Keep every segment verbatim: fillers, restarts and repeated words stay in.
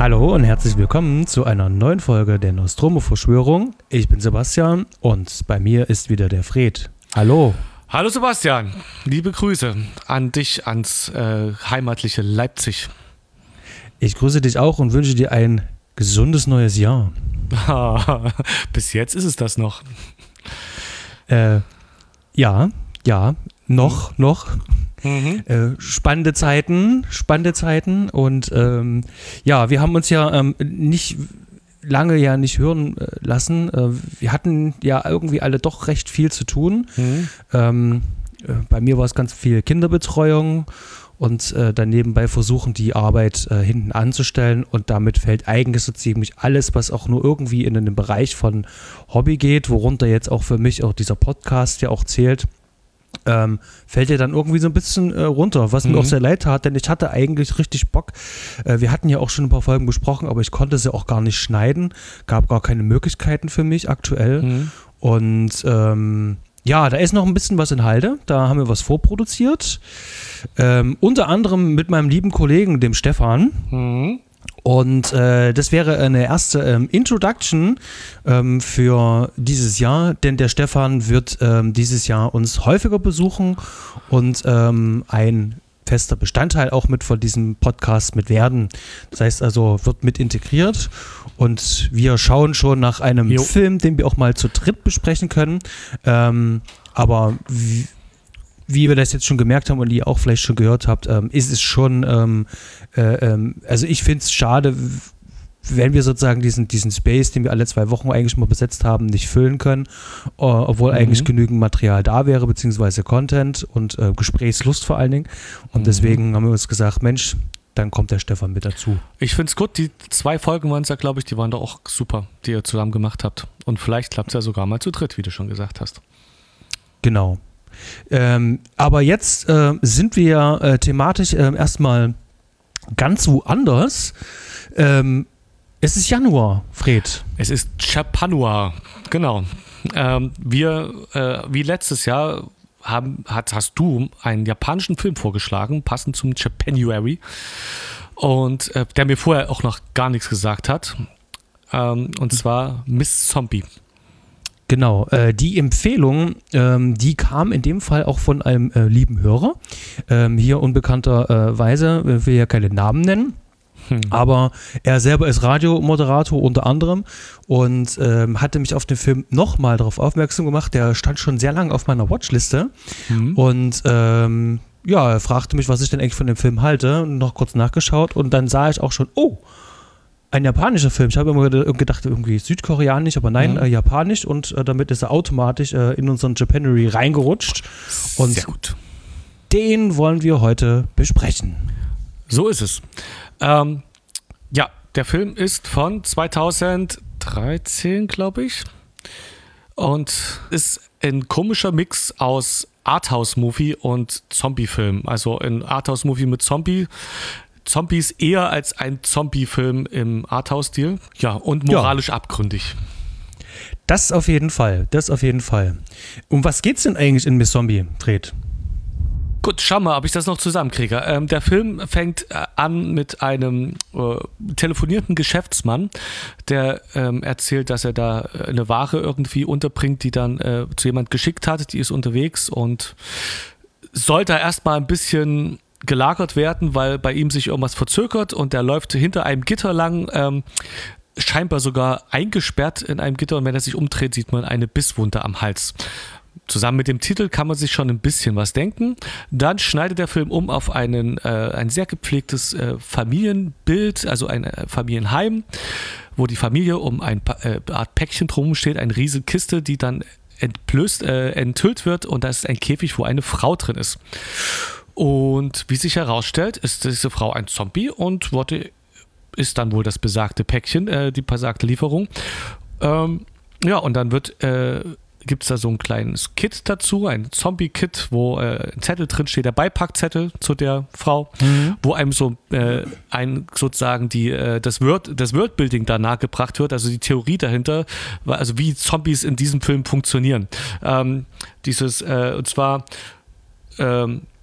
Hallo und herzlich willkommen zu einer neuen Folge der Nostromo-Verschwörung. Ich bin Sebastian und bei mir ist wieder der Fred. Hallo. Hallo Sebastian, liebe Grüße an dich, ans äh, heimatliche Leipzig. Ich grüße dich auch und wünsche dir ein gesundes neues Jahr. Bis jetzt ist es das noch. Äh, ja, ja, noch, mhm. noch. Mhm. Äh, spannende Zeiten, spannende Zeiten und ähm, ja, wir haben uns ja ähm, nicht lange ja nicht hören äh, lassen. Äh, wir hatten ja irgendwie alle doch recht viel zu tun. Mhm. Ähm, äh, bei mir war es ganz viel Kinderbetreuung und äh, dann nebenbei versuchen, die Arbeit äh, hinten anzustellen und damit fällt eigentlich so ziemlich alles, was auch nur irgendwie in den Bereich von Hobby geht, worunter jetzt auch für mich auch dieser Podcast ja auch zählt. Ähm, fällt ja dann irgendwie so ein bisschen äh, runter, was mhm. mir auch sehr leid tat, denn ich hatte eigentlich richtig Bock. Äh, wir hatten ja auch schon ein paar Folgen besprochen, aber ich konnte sie auch gar nicht schneiden, gab gar keine Möglichkeiten für mich aktuell. Mhm. Und ähm, ja, da ist noch ein bisschen was in Halde, da haben wir was vorproduziert. Ähm, unter anderem mit meinem lieben Kollegen, dem Stefan. Mhm. Und äh, das wäre eine erste ähm, Introduction ähm, für dieses Jahr, denn der Stefan wird ähm, dieses Jahr uns häufiger besuchen und ähm, ein fester Bestandteil auch mit von diesem Podcast mit werden. Das heißt also, wird mit integriert und wir schauen schon nach einem jo. Film, den wir auch mal zu dritt besprechen können. Ähm, aber wie Wie wir das jetzt schon gemerkt haben und ihr auch vielleicht schon gehört habt, ähm, ist es schon, ähm, äh, ähm, also ich finde es schade, wenn wir sozusagen diesen, diesen Space, den wir alle zwei Wochen eigentlich mal besetzt haben, nicht füllen können, äh, obwohl mhm. eigentlich genügend Material da wäre, beziehungsweise Content und äh, Gesprächslust vor allen Dingen. Und mhm. deswegen haben wir uns gesagt, Mensch, dann kommt der Stefan mit dazu. Ich finde es gut, die zwei Folgen waren es ja, glaube ich, die waren doch auch super, die ihr zusammen gemacht habt. Und vielleicht klappt es ja sogar mal zu dritt, wie du schon gesagt hast. Genau. Ähm, aber jetzt äh, sind wir äh, thematisch äh, erstmal ganz woanders. Ähm, es ist Januar, Fred. Es ist Japanuar, genau. Ähm, wir, äh, wie letztes Jahr, haben, hat, hast du einen japanischen Film vorgeschlagen, passend zum Japanuary. Und äh, der mir vorher auch noch gar nichts gesagt hat. Ähm, und zwar Miss Zombie. Genau, äh, die Empfehlung, ähm, die kam in dem Fall auch von einem äh, lieben Hörer, ähm, hier unbekannterweise, äh, will ja keine Namen nennen, hm. aber er selber ist Radiomoderator unter anderem und ähm, hatte mich auf den Film nochmal darauf aufmerksam gemacht, der stand schon sehr lange auf meiner Watchliste hm. und ähm, ja, er fragte mich, was ich denn eigentlich von dem Film halte und noch kurz nachgeschaut und dann sah ich auch schon, oh, ein japanischer Film. Ich habe immer gedacht, irgendwie südkoreanisch, aber nein, mhm. äh, japanisch und äh, damit ist er automatisch äh, in unseren Japanuary reingerutscht. Und sehr gut. Den wollen wir heute besprechen. So ist es. Ähm, ja, der Film ist von zweitausenddreizehn, glaube ich. Und ist ein komischer Mix aus Arthouse-Movie und Zombie-Film. Also ein Arthouse-Movie mit Zombie. Zombies eher als ein Zombie-Film im Arthouse-Stil. Ja, und moralisch ja. abgründig. Das auf jeden Fall, das auf jeden Fall. Um was geht's denn eigentlich in Miss Zombie, Fred? Gut, schau mal, ob ich das noch zusammenkriege. Ähm, der Film fängt äh, an mit einem äh, telefonierenden Geschäftsmann, der ähm, erzählt, dass er da eine Ware irgendwie unterbringt, die dann äh, zu jemand geschickt hat, die ist unterwegs und sollte erstmal ein bisschen gelagert werden, weil bei ihm sich irgendwas verzögert und der läuft hinter einem Gitter lang, ähm, scheinbar sogar eingesperrt in einem Gitter und wenn er sich umdreht, sieht man eine Bisswunde am Hals. Zusammen mit dem Titel kann man sich schon ein bisschen was denken. Dann schneidet der Film um auf einen, äh, ein sehr gepflegtes äh, Familienbild, also ein äh, Familienheim, wo die Familie um ein pa- äh, Art Päckchen drum steht, eine riesige Kiste, die dann entblößt, äh, enthüllt wird und da ist ein Käfig, wo eine Frau drin ist. Und wie sich herausstellt, ist diese Frau ein Zombie und wurde, ist dann wohl das besagte Päckchen, äh, die besagte Lieferung. Ähm, ja, und dann wird, äh, gibt es da so ein kleines Kit dazu, ein Zombie-Kit, wo äh, ein Zettel drin steht, der Beipackzettel zu der Frau, mhm. wo einem so äh, ein sozusagen die, äh, das, Word, das Worldbuilding da nahegebracht wird, also die Theorie dahinter, also wie Zombies in diesem Film funktionieren. Ähm, dieses, äh, und zwar ähm,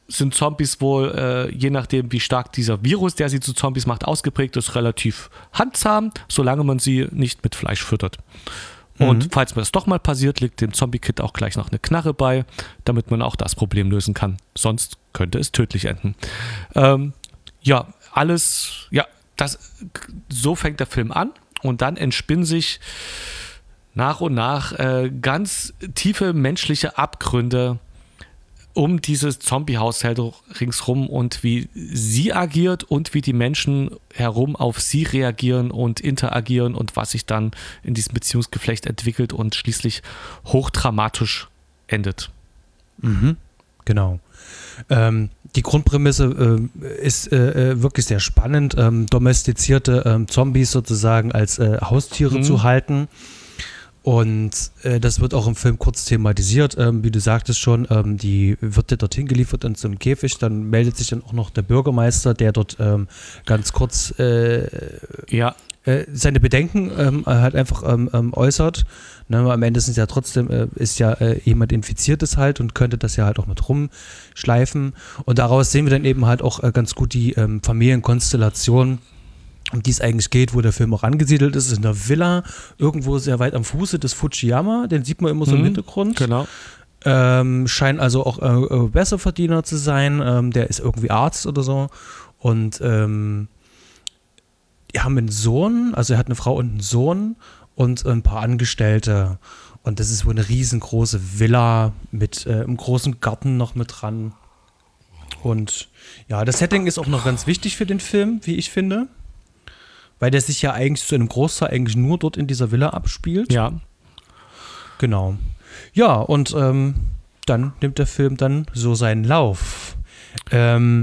sind Zombies wohl, äh, je nachdem wie stark dieser Virus, der sie zu Zombies macht, ausgeprägt ist, relativ handzahm, solange man sie nicht mit Fleisch füttert. Und mhm. falls mir das doch mal passiert, liegt dem Zombie-Kit auch gleich noch eine Knarre bei, damit man auch das Problem lösen kann. Sonst könnte es tödlich enden. Ähm, ja, alles, ja, das, so fängt der Film an und dann entspinnen sich nach und nach äh, ganz tiefe menschliche Abgründe um dieses Zombie-Haushalt ringsrum und wie sie agiert und wie die Menschen herum auf sie reagieren und interagieren und was sich dann in diesem Beziehungsgeflecht entwickelt und schließlich hochdramatisch endet. Mhm, genau. Ähm, die Grundprämisse äh, ist äh, wirklich sehr spannend, ähm, domestizierte ähm, Zombies sozusagen als äh, Haustiere mhm. zu halten. Und äh, das wird auch im Film kurz thematisiert, ähm, wie du sagtest schon, ähm, die wird dir dorthin geliefert in so einem Käfig, dann meldet sich dann auch noch der Bürgermeister, der dort ähm, ganz kurz äh, ja. äh, seine Bedenken ähm, halt einfach ähm, ähm, äußert. Ne, am Ende sind ja trotzdem, äh, ist ja äh, jemand Infiziertes halt und könnte das ja halt auch mit rumschleifen. Und daraus sehen wir dann eben halt auch äh, ganz gut die ähm, Familienkonstellation, um die es eigentlich geht, wo der Film auch angesiedelt ist, ist in der Villa, irgendwo sehr weit am Fuße des Fujiyama, den sieht man immer so im mhm, Hintergrund. Genau. Ähm, scheint also auch äh, Besserverdiener zu sein, ähm, der ist irgendwie Arzt oder so und ähm, die haben einen Sohn, also er hat eine Frau und einen Sohn und ein paar Angestellte und das ist wohl eine riesengroße Villa mit äh, einem großen Garten noch mit dran und ja, das Setting ist auch noch ganz wichtig für den Film, wie ich finde. Weil der sich ja eigentlich zu einem Großteil eigentlich nur dort in dieser Villa abspielt. Ja. Genau. Ja, und ähm, dann nimmt der Film dann so seinen Lauf. Ähm,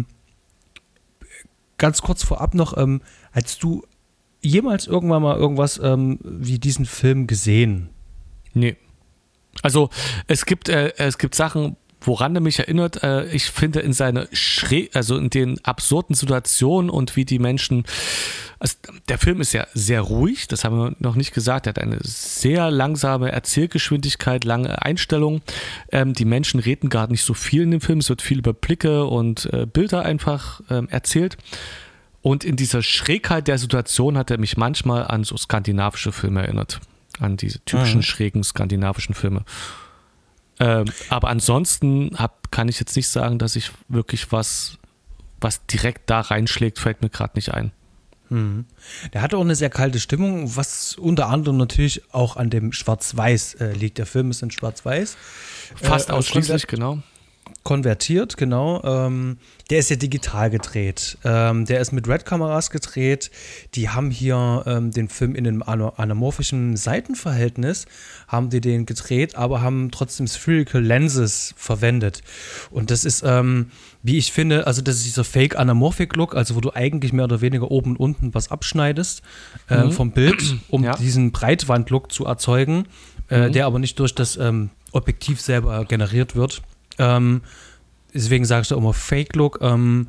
ganz kurz vorab noch, ähm, hast du jemals irgendwann mal irgendwas ähm, wie diesen Film gesehen? Nee. Also es gibt, äh, es gibt Sachen, woran er mich erinnert, äh, ich finde in seine Schräg, also in den absurden Situationen und wie die Menschen, also der Film ist ja sehr ruhig, das haben wir noch nicht gesagt, er hat eine sehr langsame Erzählgeschwindigkeit, lange Einstellungen, ähm, die Menschen reden gar nicht so viel in dem Film, es wird viel über Blicke und äh, Bilder einfach ähm, erzählt und in dieser Schrägheit der Situation hat er mich manchmal an so skandinavische Filme erinnert, an diese typischen mhm. schrägen skandinavischen Filme. Ähm, aber ansonsten hab, kann ich jetzt nicht sagen, dass ich wirklich was, was direkt da reinschlägt, fällt mir gerade nicht ein. Mhm. Der hatte auch eine sehr kalte Stimmung, was unter anderem natürlich auch an dem Schwarz-Weiß äh, liegt. Der Film ist in Schwarz-Weiß. Fast äh, ausschließlich, konver- genau. Konvertiert, genau. Ähm, der ist ja digital gedreht. Ähm, der ist mit Red-Kameras gedreht. Die haben hier ähm, den Film in einem anamorphischen Seitenverhältnis, haben die den gedreht, aber haben trotzdem Spherical Lenses verwendet. Und das ist, ähm, wie ich finde, also das ist dieser Fake-Anamorphic-Look, also wo du eigentlich mehr oder weniger oben und unten was abschneidest äh, mhm. vom Bild, um ja. diesen Breitwand-Look zu erzeugen, äh, mhm. der aber nicht durch das ähm, Objektiv selber generiert wird. Ähm, deswegen sage ich da immer Fake-Look. Ähm,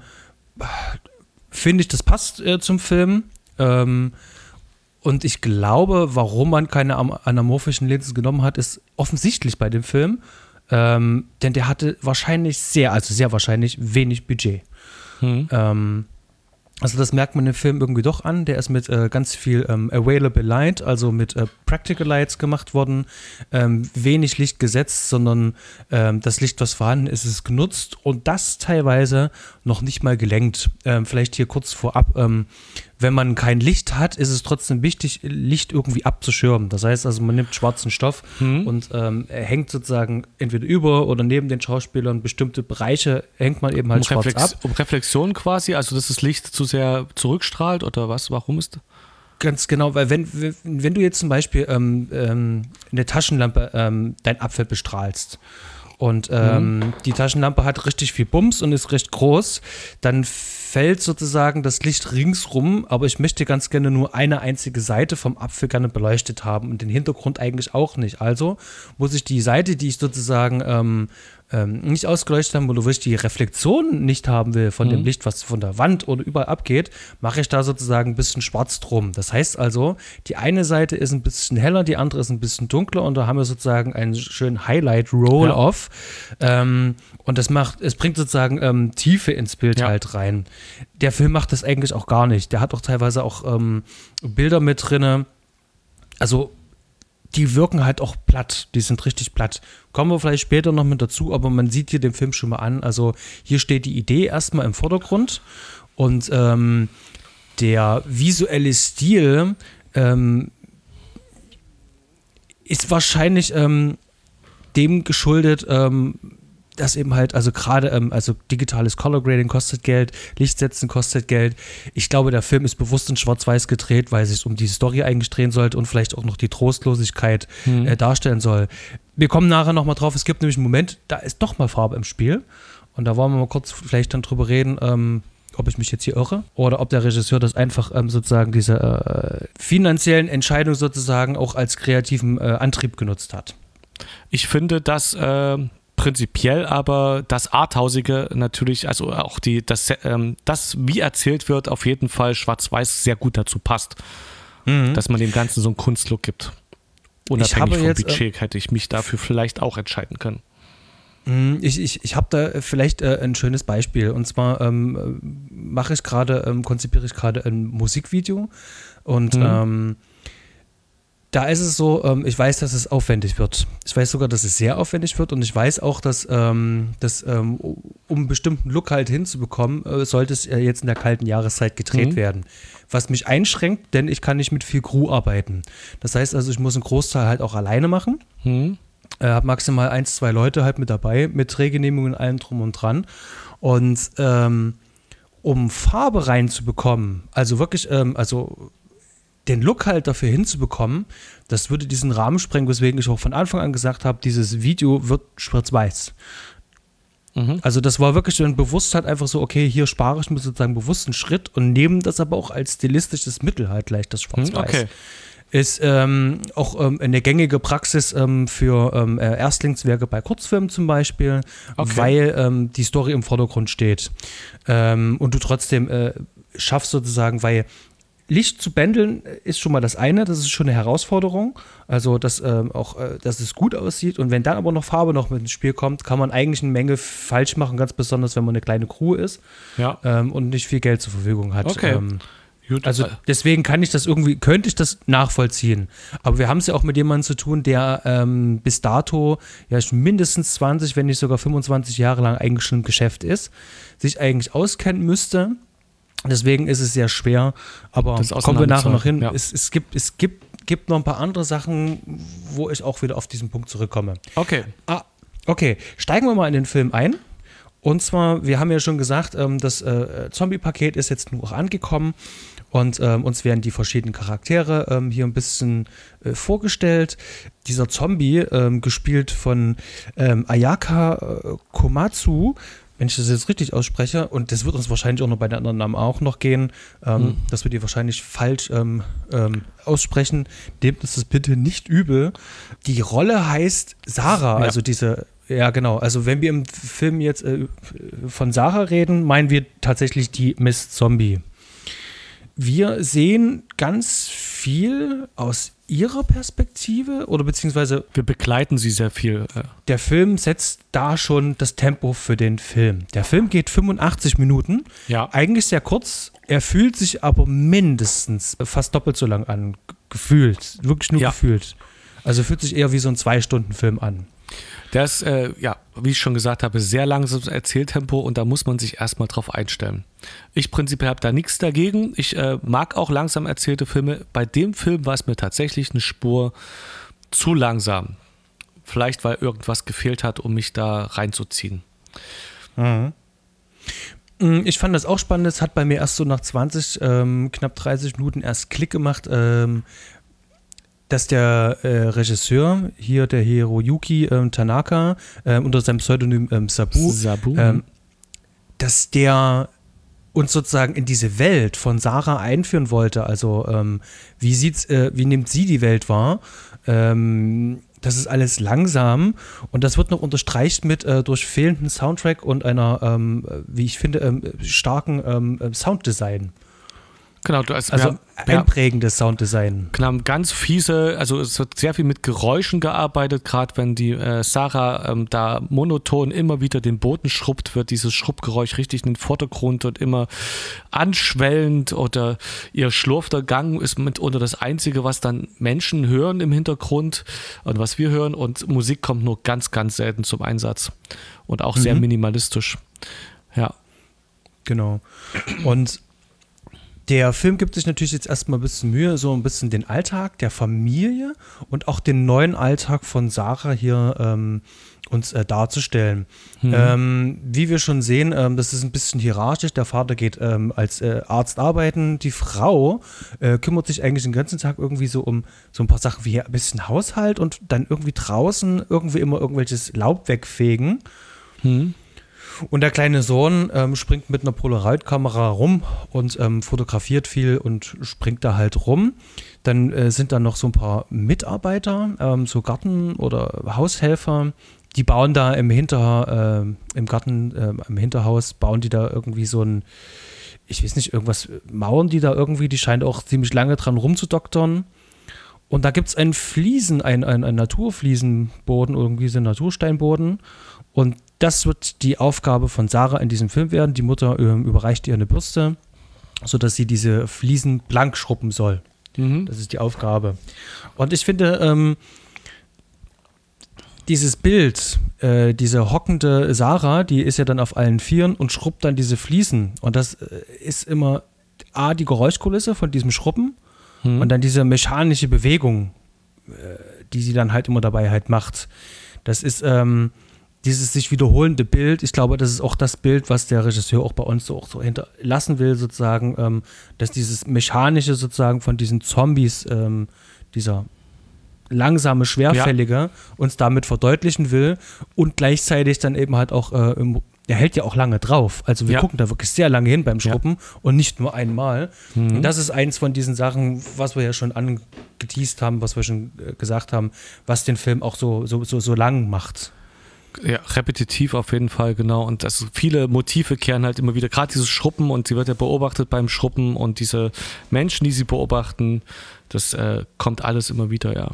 finde ich, das passt äh, zum Film. Ähm, und ich glaube, warum man keine anamorphischen Linsen genommen hat, ist offensichtlich bei dem Film. Ähm, denn der hatte wahrscheinlich sehr, also sehr wahrscheinlich wenig Budget. Mhm. Ähm, Also das merkt man im Film irgendwie doch an. Der ist mit äh, ganz viel ähm, Available Light, also mit äh, Practical Lights gemacht worden. Ähm, wenig Licht gesetzt, sondern ähm, das Licht, was vorhanden ist, ist genutzt und das teilweise noch nicht mal gelenkt. Ähm, vielleicht hier kurz vorab, ähm, wenn man kein Licht hat, ist es trotzdem wichtig, Licht irgendwie abzuschirmen. Das heißt also, man nimmt schwarzen Stoff mhm. und ähm, hängt sozusagen entweder über oder neben den Schauspielern bestimmte Bereiche, hängt man eben halt um schwarz Reflex- ab. Um Reflexion quasi, also dass das Licht zu sehr zurückstrahlt oder was? Warum ist das? Ganz genau, weil wenn, wenn du jetzt zum Beispiel ähm, ähm, eine Taschenlampe ähm, dein Apfel bestrahlst und ähm, mhm. die Taschenlampe hat richtig viel Bums und ist recht groß, dann fällt sozusagen das Licht ringsrum, aber ich möchte ganz gerne nur eine einzige Seite vom Apfel gerne beleuchtet haben und den Hintergrund eigentlich auch nicht. Also muss ich die Seite, die ich sozusagen ähm, ähm, nicht ausgeleuchtet haben oder wo ich die Reflexion nicht haben will von mhm. dem Licht, was von der Wand oder überall abgeht, mache ich da sozusagen ein bisschen schwarz drum. Das heißt also, die eine Seite ist ein bisschen heller, die andere ist ein bisschen dunkler und da haben wir sozusagen einen schönen Highlight-Roll-Off. Ja. Ähm, und das macht, es bringt sozusagen ähm, Tiefe ins Bild ja. halt rein. Der Film macht das eigentlich auch gar nicht. Der hat auch teilweise auch ähm, Bilder mit drinne. Also die wirken halt auch platt, die sind richtig platt. Kommen wir vielleicht später noch mit dazu, aber man sieht hier den Film schon mal an. Also hier steht die Idee erstmal im Vordergrund und ähm, der visuelle Stil ähm, ist wahrscheinlich ähm, dem geschuldet, ähm, dass eben halt, also gerade, ähm, also digitales Color Grading kostet Geld, Lichtsetzen kostet Geld. Ich glaube, der Film ist bewusst in Schwarz-Weiß gedreht, weil es sich um die Story eigentlich drehen sollte und vielleicht auch noch die Trostlosigkeit mhm. äh, darstellen soll. Wir kommen nachher nochmal drauf, es gibt nämlich einen Moment, da ist doch mal Farbe im Spiel. Und da wollen wir mal kurz vielleicht dann drüber reden, ähm, ob ich mich jetzt hier irre oder ob der Regisseur das einfach ähm, sozusagen diese äh, finanziellen Entscheidungen sozusagen auch als kreativen äh, Antrieb genutzt hat. Ich finde, dass äh prinzipiell aber das Arthausige natürlich, also auch die, das, ähm, das, wie erzählt wird, auf jeden Fall schwarz-weiß sehr gut dazu passt. Mhm. Dass man dem Ganzen so einen Kunstlook gibt. Unabhängig vom jetzt, Budget äh, hätte ich mich dafür vielleicht auch entscheiden können. Ich, ich, ich habe da vielleicht äh, ein schönes Beispiel. Und zwar ähm, mache ich gerade, ähm, konzipiere ich gerade ein Musikvideo und mhm. ähm, da ist es so, ähm, ich weiß, dass es aufwendig wird. Ich weiß sogar, dass es sehr aufwendig wird und ich weiß auch, dass, ähm, dass ähm, um einen bestimmten Look halt hinzubekommen, äh, sollte es äh, jetzt in der kalten Jahreszeit gedreht mhm. werden. Was mich einschränkt, denn ich kann nicht mit viel Crew arbeiten. Das heißt also, ich muss einen Großteil halt auch alleine machen. Mhm. Äh, habe maximal eins, zwei Leute halt mit dabei, mit Drehgenehmigungen und allem drum und dran. Und ähm, um Farbe reinzubekommen, also wirklich, ähm, also den Look halt dafür hinzubekommen, das würde diesen Rahmen sprengen, weswegen ich auch von Anfang an gesagt habe, dieses Video wird schwarz-weiß. Mhm. Also das war wirklich dann bewusst halt einfach so, okay, hier spare ich mir sozusagen bewusst einen Schritt und nehme das aber auch als stilistisches Mittel halt gleich, das Schwarz-Weiß. Okay. Ist ähm, auch ähm, eine gängige Praxis ähm, für ähm, Erstlingswerke bei Kurzfilmen zum Beispiel, okay. weil ähm, die Story im Vordergrund steht. Ähm, und du trotzdem äh, schaffst sozusagen, weil Licht zu bändeln ist schon mal das eine, das ist schon eine Herausforderung, also dass, ähm, auch, äh, dass es gut aussieht und wenn dann aber noch Farbe noch mit ins Spiel kommt, kann man eigentlich eine Menge falsch machen, ganz besonders, wenn man eine kleine Crew ist ja. ähm, und nicht viel Geld zur Verfügung hat. Okay. Ähm, also deswegen kann ich das irgendwie, könnte ich das nachvollziehen, aber wir haben es ja auch mit jemandem zu tun, der ähm, bis dato ja mindestens zwanzig, wenn nicht sogar fünfundzwanzig Jahre lang eigentlich schon im Geschäft ist, sich eigentlich auskennen müsste. Deswegen ist es sehr schwer, aber kommen wir nachher noch hin. Ja. Es, es, gibt, es gibt, gibt noch ein paar andere Sachen, wo ich auch wieder auf diesen Punkt zurückkomme. Okay. Ah, okay, steigen wir mal in den Film ein. Und zwar, wir haben ja schon gesagt, ähm, das äh, Zombie-Paket ist jetzt nur auch angekommen und ähm, uns werden die verschiedenen Charaktere ähm, hier ein bisschen äh, vorgestellt. Dieser Zombie, ähm, gespielt von ähm, Ayaka äh, Komatsu, wenn ich das jetzt richtig ausspreche, und das wird uns wahrscheinlich auch noch bei den anderen Namen auch noch gehen, ähm, mhm. dass wir die wahrscheinlich falsch ähm, ähm, aussprechen, nehmt uns das bitte nicht übel. Die Rolle heißt Sarah, ja. also diese, ja genau, also wenn wir im Film jetzt äh, von Sarah reden, meinen wir tatsächlich die Miss Zombie. Wir sehen ganz viel aus ihrer Perspektive oder beziehungsweise wir begleiten sie sehr viel. Der Film setzt da schon das Tempo für den Film. Der Film geht fünfundachtzig Minuten, ja. eigentlich sehr kurz, er fühlt sich aber mindestens fast doppelt so lang an, gefühlt, wirklich nur ja. gefühlt. Also fühlt sich eher wie so ein Zwei-Stunden-Film an. Der ist, äh, ja, wie ich schon gesagt habe, sehr langsames Erzähltempo und da muss man sich erstmal drauf einstellen. Ich prinzipiell habe da nichts dagegen. Ich äh, mag auch langsam erzählte Filme. Bei dem Film war es mir tatsächlich eine Spur zu langsam. Vielleicht, weil irgendwas gefehlt hat, um mich da reinzuziehen. Mhm. Ich fand das auch spannend. Es hat bei mir erst so nach zwanzig, ähm, knapp dreißig Minuten erst Klick gemacht, ähm, dass der äh, Regisseur, hier der Hiroyuki ähm, Tanaka, äh, unter seinem Pseudonym ähm, Sabu, Sabu. Ähm, dass der uns sozusagen in diese Welt von Sarah einführen wollte. Also ähm, wie sieht's, äh, wie nimmt sie die Welt wahr? Ähm, das ist alles langsam und das wird noch unterstreicht mit äh, durch fehlenden Soundtrack und einer, ähm, wie ich finde, ähm, starken ähm, Sounddesign. Genau, du hast, also wir haben, einprägendes ja, Sounddesign. Genau, ganz fiese, also es wird sehr viel mit Geräuschen gearbeitet, gerade wenn die äh, Sarah ähm, da monoton immer wieder den Boden schrubbt, wird dieses Schrubbgeräusch richtig in den Vordergrund und immer anschwellend oder ihr schlurfter Gang ist mitunter das Einzige, was dann Menschen hören im Hintergrund und was wir hören und Musik kommt nur ganz, ganz selten zum Einsatz und auch mhm. sehr minimalistisch. Ja. Genau. Und der Film gibt sich natürlich jetzt erstmal ein bisschen Mühe, so ein bisschen den Alltag der Familie und auch den neuen Alltag von Sarah hier ähm, uns äh, darzustellen. Mhm. Ähm, wie wir schon sehen, ähm, das ist ein bisschen hierarchisch. Der Vater geht ähm, als äh, Arzt arbeiten. Die Frau äh, kümmert sich eigentlich den ganzen Tag irgendwie so um so ein paar Sachen wie ein bisschen Haushalt und dann irgendwie draußen irgendwie immer irgendwelches Laub wegfegen. Mhm. Und der kleine Sohn ähm, springt mit einer Polaroid-Kamera rum und ähm, fotografiert viel und springt da halt rum. Dann äh, sind da noch so ein paar Mitarbeiter, ähm, so Garten- oder Haushelfer, die bauen da im Hinter, äh, im Garten, äh, im Hinterhaus, bauen die da irgendwie so ein, ich weiß nicht, irgendwas, mauern die da irgendwie, die scheint auch ziemlich lange dran rumzudoktern. Und da gibt es einen Fliesen, einen, einen, einen Naturfliesenboden, irgendwie so einen Natursteinboden. Und das wird die Aufgabe von Sarah in diesem Film werden. Die Mutter ähm, überreicht ihr eine Bürste, sodass sie diese Fliesen blank schrubben soll. Mhm. Das ist die Aufgabe. Und ich finde, ähm, dieses Bild, äh, diese hockende Sarah, die ist ja dann auf allen Vieren und schrubbt dann diese Fliesen. Und das äh, ist immer A, die Geräuschkulisse von diesem Schrubben mhm. und dann diese mechanische Bewegung, äh, die sie dann halt immer dabei halt macht. Das ist ähm, dieses sich wiederholende Bild. Ich glaube, das ist auch das Bild, was der Regisseur auch bei uns so, auch so hinterlassen will, sozusagen, ähm, dass dieses Mechanische sozusagen von diesen Zombies, ähm, dieser langsame, schwerfällige, ja. uns damit verdeutlichen will und gleichzeitig dann eben halt auch, äh, im, der hält ja auch lange drauf. Also wir ja. gucken da wirklich sehr lange hin beim Schrubben ja. und nicht nur einmal. Mhm. Und das ist eins von diesen Sachen, was wir ja schon angeteased haben, was wir schon äh, gesagt haben, was den Film auch so, so, so, so lang macht. Ja, repetitiv auf jeden Fall, genau. Und das, viele Motive kehren halt immer wieder, gerade dieses Schrubben und sie wird ja beobachtet beim Schrubben und diese Menschen, die sie beobachten, das äh, kommt alles immer wieder, ja.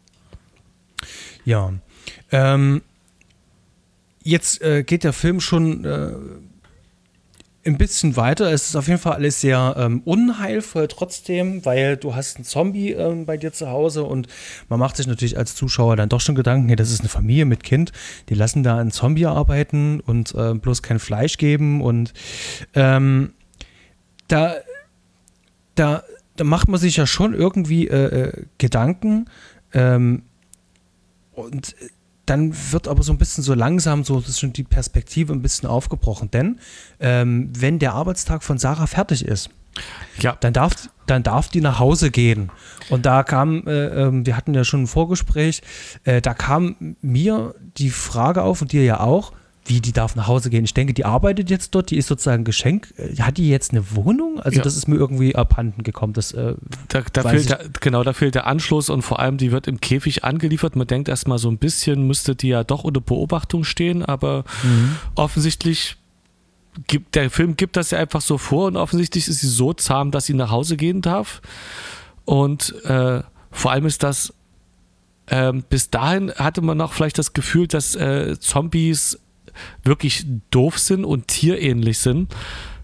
Ja, ähm, jetzt äh, geht der Film schon äh, ein bisschen weiter. Es ist auf jeden Fall alles sehr ähm, unheilvoll trotzdem, weil du hast einen Zombie ähm, bei dir zu Hause und man macht sich natürlich als Zuschauer dann doch schon Gedanken, hey, das ist eine Familie mit Kind, die lassen da einen Zombie arbeiten und äh, bloß kein Fleisch geben und ähm, da, da, da macht man sich ja schon irgendwie äh, Gedanken ähm, und dann wird aber so ein bisschen so langsam so, das ist schon die Perspektive ein bisschen aufgebrochen. Denn ähm, wenn der Arbeitstag von Sarah fertig ist, ja. dann, darf, dann darf die nach Hause gehen. Und da kam, äh, äh, wir hatten ja schon ein Vorgespräch, äh, da kam mir die Frage auf und dir ja auch, wie, die darf nach Hause gehen. Ich denke, die arbeitet jetzt dort, die ist sozusagen ein Geschenk. Hat die jetzt eine Wohnung? Also ja. das ist mir irgendwie abhanden gekommen. Das, äh, da, da fehlt der, genau, da fehlt der Anschluss und vor allem, die wird im Käfig angeliefert. Man denkt erstmal so ein bisschen, müsste die ja doch unter Beobachtung stehen, aber mhm. offensichtlich gibt der Film gibt das ja einfach so vor und offensichtlich ist sie so zahm, dass sie nach Hause gehen darf. Und äh, vor allem ist das, äh, bis dahin hatte man noch vielleicht das Gefühl, dass äh, Zombies wirklich doof sind und tierähnlich sind.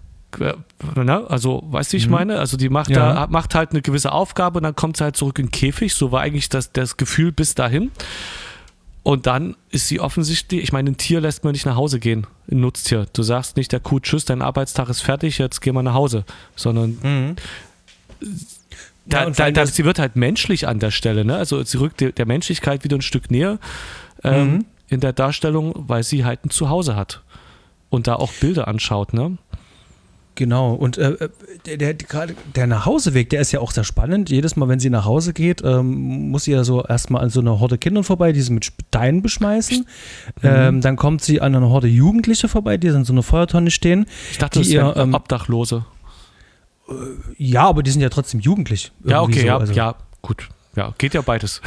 Also, weißt du, wie ich meine? Also, die macht, ja. da, macht halt eine gewisse Aufgabe und dann kommt sie halt zurück in den Käfig. So war eigentlich das, das Gefühl bis dahin. Und dann ist sie offensichtlich, ich meine, ein Tier lässt man nicht nach Hause gehen, ein Nutztier. Du sagst nicht der Kuh, tschüss, dein Arbeitstag ist fertig, jetzt geh mal nach Hause. Sondern mhm. da, ja, da, da, sie wird halt menschlich an der Stelle. Ne? Also, sie rückt der, der Menschlichkeit wieder ein Stück näher. Ähm, mhm. in der Darstellung, weil sie halt ein Zuhause hat und da auch Bilder anschaut, ne? Genau, und äh, der, der, der, der Nachhauseweg, der ist ja auch sehr spannend. Jedes Mal, wenn sie nach Hause geht, ähm, muss sie ja so erstmal an so einer Horde Kindern vorbei, die sie mit Steinen beschmeißen. Mhm. Ähm, dann kommt sie an einer Horde Jugendliche vorbei, die in so einer Feuertonne stehen. Ich dachte, das wären ähm, Obdachlose. Äh, ja, aber die sind ja trotzdem jugendlich. Ja, okay, so, ja, also. ja, gut. Ja, geht ja beides.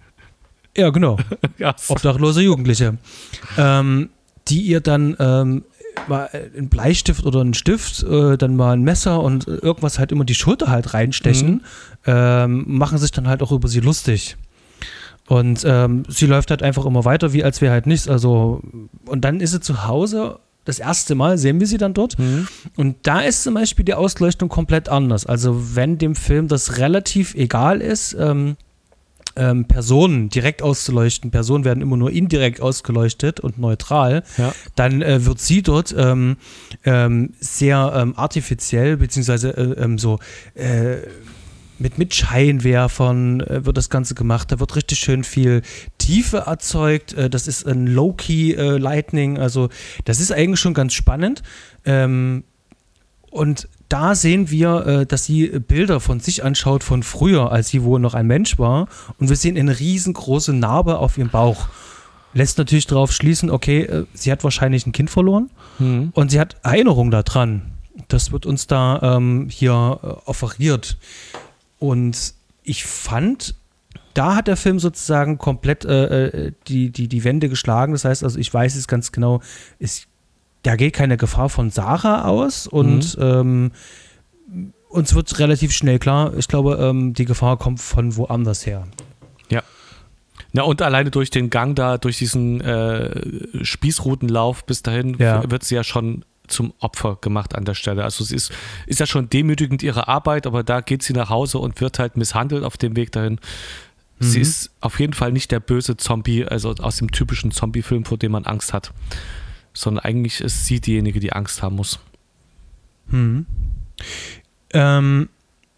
Ja, genau. Ja. Obdachlose Jugendliche. Ähm, die ihr dann ähm, mal einen Bleistift oder einen Stift, äh, dann mal ein Messer und irgendwas halt immer die Schulter halt reinstechen, mhm. ähm, machen sich dann halt auch über sie lustig. Und ähm, sie läuft halt einfach immer weiter, wie als wäre halt nichts. Also, und dann ist sie zu Hause, das erste Mal sehen wir sie dann dort. Mhm. Und da ist zum Beispiel die Ausleuchtung komplett anders. Also wenn dem Film das relativ egal ist, ähm, Ähm, Personen direkt auszuleuchten, Personen werden immer nur indirekt ausgeleuchtet und neutral, ja. dann äh, wird sie dort ähm, ähm, sehr ähm, artifiziell, beziehungsweise äh, ähm, so äh, mit, mit Scheinwerfern äh, wird das Ganze gemacht, da wird richtig schön viel Tiefe erzeugt, äh, das ist ein Low-Key-Lightning, äh, also das ist eigentlich schon ganz spannend ähm, und da sehen wir, äh, dass sie Bilder von sich anschaut von früher, als sie wohl noch ein Mensch war. Und wir sehen eine riesengroße Narbe auf ihrem Bauch. Lässt natürlich darauf schließen, okay, äh, sie hat wahrscheinlich ein Kind verloren. Mhm. Und sie hat Erinnerung daran. Das wird uns da ähm, hier äh, offeriert. Und ich fand, da hat der Film sozusagen komplett äh, die, die, die Wände geschlagen. Das heißt, also ich weiß es ganz genau, es da geht keine Gefahr von Sarah aus und mhm. ähm, uns wird relativ schnell klar, ich glaube, ähm, die Gefahr kommt von woanders her. Ja. Na und alleine durch den Gang da, durch diesen äh, Spießrutenlauf bis dahin ja. wird sie ja schon zum Opfer gemacht an der Stelle. Also es ist, ist ja schon demütigend ihre Arbeit, aber da geht sie nach Hause und wird halt misshandelt auf dem Weg dahin. Mhm. Sie ist auf jeden Fall nicht der böse Zombie, also aus dem typischen Zombie-Film, vor dem man Angst hat. Sondern eigentlich ist sie diejenige, die Angst haben muss. Hm. Ähm,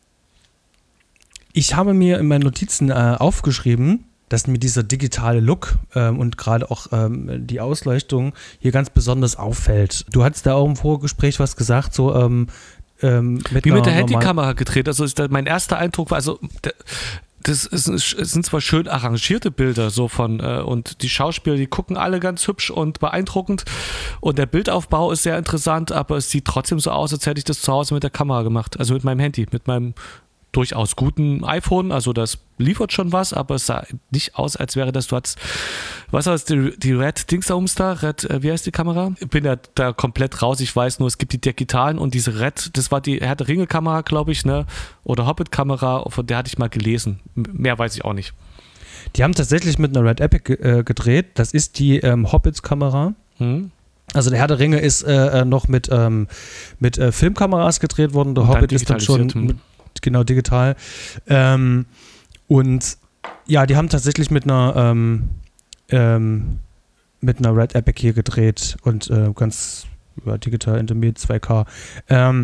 ich habe mir in meinen Notizen äh, aufgeschrieben, dass mir dieser digitale Look ähm, und gerade auch ähm, die Ausleuchtung hier ganz besonders auffällt. Du hattest da auch im Vorgespräch was gesagt, so ähm, ähm, mit wie mit der Handykamera gedreht. Also ist da mein erster Eindruck war, also der, das ist, es sind zwar schön arrangierte Bilder so von äh, und die Schauspieler, die gucken alle ganz hübsch und beeindruckend und der Bildaufbau ist sehr interessant, aber es sieht trotzdem so aus, als hätte ich das zu Hause mit der Kamera gemacht, also mit meinem Handy, mit meinem durchaus guten iPhone, also das liefert schon was, aber es sah nicht aus, als wäre das, du hattest, was war das, die, die Red Dingsums da, Red, äh, wie heißt die Kamera? Ich bin ja da komplett raus, ich weiß nur, es gibt die digitalen und diese Red, das war die Herr der Ringe Kamera, glaube ich, ne, oder Hobbit-Kamera, von der hatte ich mal gelesen, mehr weiß ich auch nicht. Die haben tatsächlich mit einer Red Epic äh, gedreht, das ist die ähm, Hobbits-Kamera. Hm. Also der Herr der Ringe ist äh, noch mit, ähm, mit äh, Filmkameras gedreht worden, der und Hobbit ist dann schon mit, genau digital. Ähm, und ja, die haben tatsächlich mit einer ähm, ähm, mit einer Red Epic hier gedreht und äh, ganz ja, digital Intermediate zwei K. Ähm,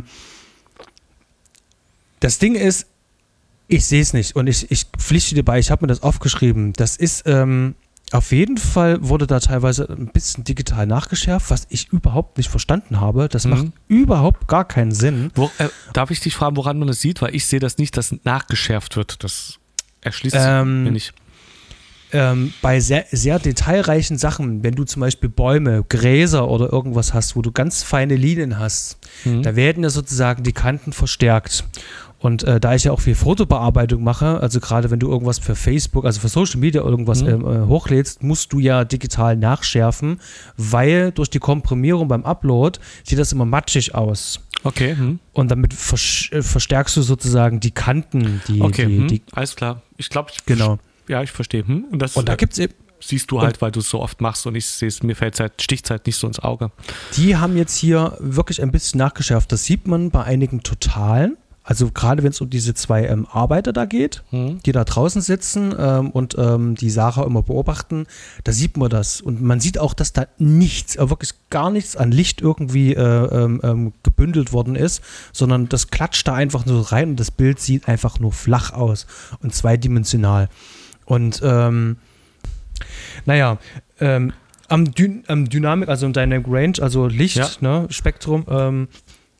das Ding ist, ich sehe es nicht und ich, ich pflichte dir bei, ich habe mir das aufgeschrieben. Das ist ähm, auf jeden Fall wurde da teilweise ein bisschen digital nachgeschärft, was ich überhaupt nicht verstanden habe. Das mhm. macht überhaupt gar keinen Sinn. Wo, äh, darf ich dich fragen, woran man das sieht? Weil ich sehe das nicht, dass nachgeschärft wird. Das erschließt sich ähm, mir nicht. Ähm, bei sehr, sehr detailreichen Sachen, wenn du zum Beispiel Bäume, Gräser oder irgendwas hast, wo du ganz feine Linien hast, mhm. da werden ja sozusagen die Kanten verstärkt. Und äh, da ich ja auch viel Fotobearbeitung mache, also gerade wenn du irgendwas für Facebook, also für Social Media irgendwas mhm. äh, hochlädst, musst du ja digital nachschärfen, weil durch die Komprimierung beim Upload sieht das immer matschig aus. Okay. Hm. Und damit vers- äh, verstärkst du sozusagen die Kanten. Die, okay, die, hm. die, alles klar. Ich glaube, ich genau. Ja, ich verstehe. Hm? Und, das, und da gibt es eben. Siehst du halt, weil du es so oft machst und ich sehe es, mir fällt halt, sticht es halt nicht so ins Auge. Die haben jetzt hier wirklich ein bisschen nachgeschärft. Das sieht man bei einigen Totalen. Also gerade wenn es um diese zwei ähm, Arbeiter da geht, mhm. die da draußen sitzen ähm, und ähm, die Sarah immer beobachten, da sieht man das. Und man sieht auch, dass da nichts, äh, wirklich gar nichts an Licht irgendwie äh, ähm, gebündelt worden ist, sondern das klatscht da einfach nur rein und das Bild sieht einfach nur flach aus und zweidimensional. Und ähm, naja, ähm, am, Dyn- am Dynamik, also im Dynamic Range, also Licht, ja. ne, Spektrum, ähm,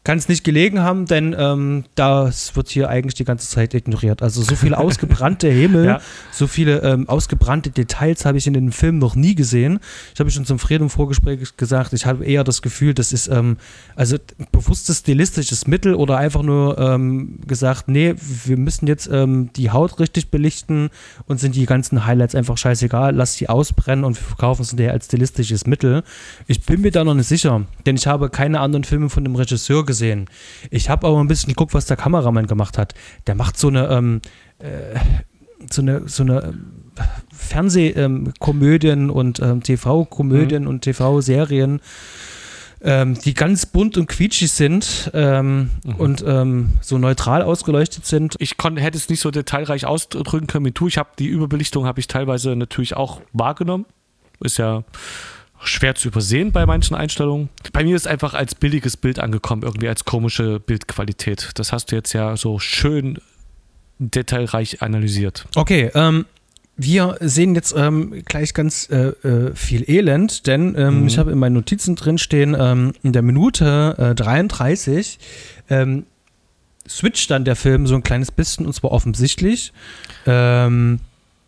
kann es nicht gelegen haben, denn ähm, das wird hier eigentlich die ganze Zeit ignoriert. Also so viele ausgebrannte Himmel, ja. so viele ähm, ausgebrannte Details habe ich in den Film noch nie gesehen. Ich habe schon zum Fred im Vorgespräch gesagt, ich habe eher das Gefühl, das ist ähm, also bewusstes stilistisches Mittel oder einfach nur ähm, gesagt, nee, wir müssen jetzt ähm, die Haut richtig belichten und sind die ganzen Highlights einfach scheißegal, lass die ausbrennen und wir verkaufen es hinterher als stilistisches Mittel. Ich bin mir da noch nicht sicher, denn ich habe keine anderen Filme von dem Regisseur gesehen. gesehen. Ich habe aber ein bisschen geguckt, was der Kameramann gemacht hat. Der macht so eine ähm, äh, so eine, so eine Fernsehkomödien ähm, und ähm, T V-Komödien mhm. und T V-Serien, ähm, die ganz bunt und quietschig sind ähm, mhm. und ähm, so neutral ausgeleuchtet sind. Ich kon, hätte es nicht so detailreich ausdrücken können wie du. Ich habe die Überbelichtung habe ich teilweise natürlich auch wahrgenommen. Ist ja schwer zu übersehen bei manchen Einstellungen. Bei mir ist einfach als billiges Bild angekommen, irgendwie als komische Bildqualität. Das hast du jetzt ja so schön detailreich analysiert. Okay, ähm, wir sehen jetzt ähm, gleich ganz äh, äh, viel Elend, denn ähm, mhm. ich habe in meinen Notizen drin stehen, ähm, in der Minute äh, dreiunddreißig ähm, switcht dann der Film so ein kleines bisschen, und zwar offensichtlich. Ähm,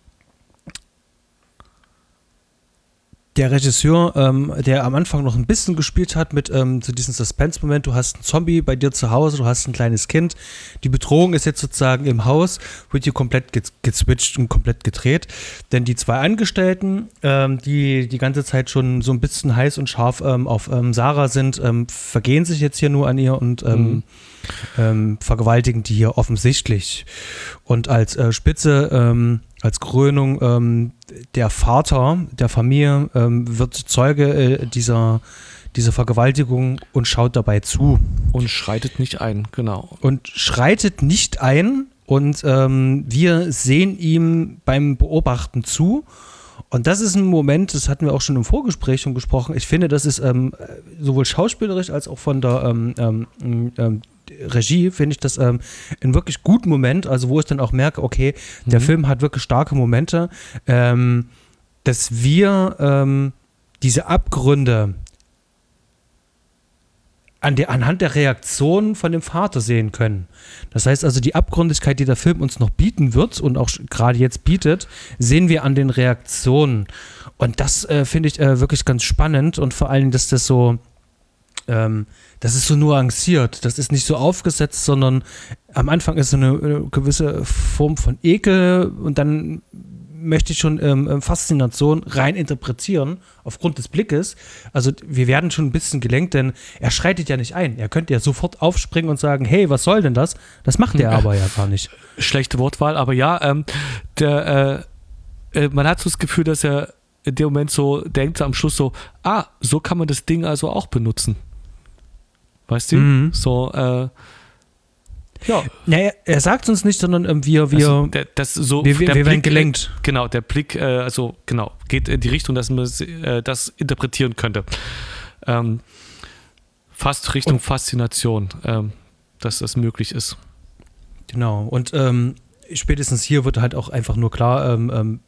Der Regisseur, ähm, der am Anfang noch ein bisschen gespielt hat mit ähm, so diesem Suspense-Moment, du hast einen Zombie bei dir zu Hause, du hast ein kleines Kind, die Bedrohung ist jetzt sozusagen im Haus, wird hier komplett ge- gezwitscht und komplett gedreht, denn die zwei Angestellten, ähm, die die ganze Zeit schon so ein bisschen heiß und scharf ähm, auf ähm, Sarah sind, ähm, vergehen sich jetzt hier nur an ihr und ähm, mhm. ähm, vergewaltigen die hier offensichtlich. Und als äh, Spitze, ähm, als Krönung, ähm, der Vater der Familie ähm, wird Zeuge äh, dieser, dieser Vergewaltigung und schaut dabei zu. Und schreitet nicht ein, genau. Und schreitet nicht ein und ähm, wir sehen ihm beim Beobachten zu. Und das ist ein Moment, das hatten wir auch schon im Vorgespräch schon gesprochen. Ich finde, das ist ähm, sowohl schauspielerisch als auch von der ähm, ähm, ähm, Regie, finde ich das ähm, ein wirklich guten Moment, also wo ich dann auch merke, okay, der mhm. Film hat wirklich starke Momente, ähm, dass wir ähm, diese Abgründe an der, anhand der Reaktion von dem Vater sehen können. Das heißt also, die Abgründigkeit, die der Film uns noch bieten wird und auch gerade jetzt bietet, sehen wir an den Reaktionen. Und das äh, finde ich äh, wirklich ganz spannend und vor allem, dass das so ähm, das ist so nuanciert, das ist nicht so aufgesetzt, sondern am Anfang ist so eine, eine gewisse Form von Ekel und dann möchte ich schon ähm, Faszination rein interpretieren aufgrund des Blickes. Also wir werden schon ein bisschen gelenkt, denn er schreitet ja nicht ein. Er könnte ja sofort aufspringen und sagen, hey, was soll denn das? Das macht er aber ja gar nicht. Schlechte Wortwahl, aber ja, ähm, der, äh, äh, man hat so das Gefühl, dass er in dem Moment so denkt, am Schluss so, ah, so kann man das Ding also auch benutzen. Weißt du? Mhm. So, äh, ja. Naja, er sagt uns nicht, sondern ähm, wir, wir, also der, das so, wir, wir, der wir Blick, werden gelenkt. Genau, der Blick, äh, also genau, geht in die Richtung, dass man äh, das interpretieren könnte. Ähm, fast Richtung und, Faszination, ähm, dass das möglich ist. Genau, und ähm, spätestens hier wird halt auch einfach nur klar, ähm, ähm,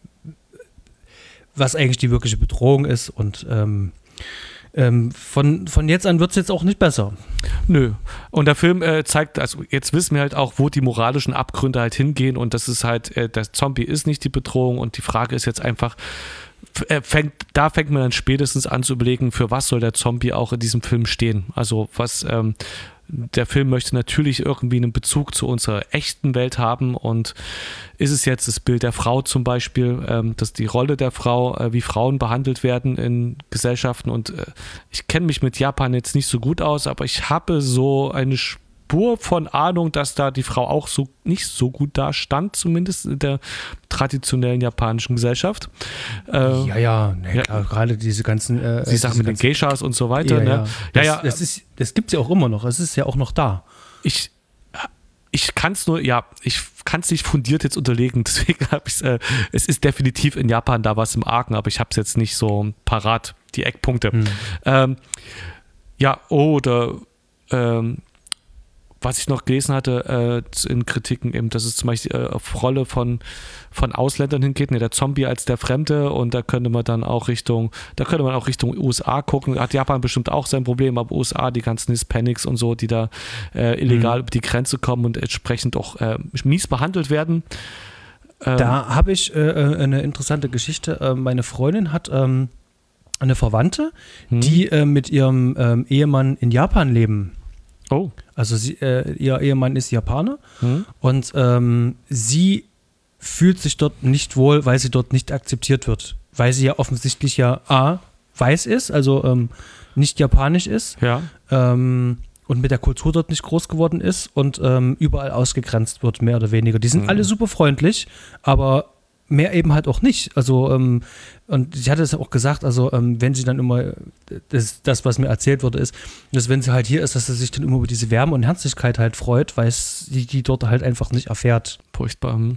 was eigentlich die wirkliche Bedrohung ist und ähm, Ähm, von, von jetzt an wird es jetzt auch nicht besser. Nö. Und der Film äh, zeigt, also jetzt wissen wir halt auch, wo die moralischen Abgründe halt hingehen und das ist halt, äh, der Zombie ist nicht die Bedrohung und die Frage ist jetzt einfach, äh, fängt, da fängt man dann spätestens an zu überlegen, für was soll der Zombie auch in diesem Film stehen. Also was, ähm, der Film möchte natürlich irgendwie einen Bezug zu unserer echten Welt haben und ist es jetzt das Bild der Frau zum Beispiel, ähm, dass die Rolle der Frau, äh, wie Frauen behandelt werden in Gesellschaften und äh, ich kenne mich mit Japan jetzt nicht so gut aus, aber ich habe so eine Spur von Ahnung, dass da die Frau auch so nicht so gut da stand, zumindest in der traditionellen japanischen Gesellschaft. Äh, ja, ja, ne, ja. Klar, gerade diese ganzen äh, die Sachen mit den Geishas und so weiter. Ja, ne? ja. Das, ja, ja. das, ist, das gibt es ja auch immer noch, es ist ja auch noch da. Ich Ich kann es nur, ja, ich kann es nicht fundiert jetzt unterlegen, deswegen habe ich es, äh, es ist definitiv in Japan da was im Argen, aber ich habe es jetzt nicht so parat, die Eckpunkte. Hm. Ähm, ja, oder ähm, was ich noch gelesen hatte äh, in Kritiken, eben, dass es zum Beispiel äh, auf Rolle von, von Ausländern hingeht, ne, der Zombie als der Fremde, und da könnte man dann auch Richtung, da könnte man auch Richtung U S A gucken. Hat Japan bestimmt auch sein Problem, aber U S A, die ganzen Hispanics und so, die da äh, illegal mhm. über die Grenze kommen und entsprechend auch äh, mies behandelt werden. Ähm, da habe ich äh, eine interessante Geschichte. Äh, meine Freundin hat ähm, eine Verwandte, mhm. die äh, mit ihrem ähm, Ehemann in Japan leben. Oh. Also sie, äh, ihr Ehemann ist Japaner hm. und ähm, sie fühlt sich dort nicht wohl, weil sie dort nicht akzeptiert wird. Weil sie ja offensichtlich ja A, weiß ist, also ähm, nicht japanisch ist ja. ähm, und mit der Kultur dort nicht groß geworden ist und ähm, überall ausgegrenzt wird, mehr oder weniger. Die sind hm. alle super freundlich, aber mehr eben halt auch nicht. Also, ähm, und ich hatte es auch gesagt, also, ähm, wenn sie dann immer, das, das, was mir erzählt wurde, ist, dass wenn sie halt hier ist, dass sie sich dann immer über diese Wärme und Herzlichkeit halt freut, weil es die, die dort halt einfach nicht erfährt. Furchtbar. Hm.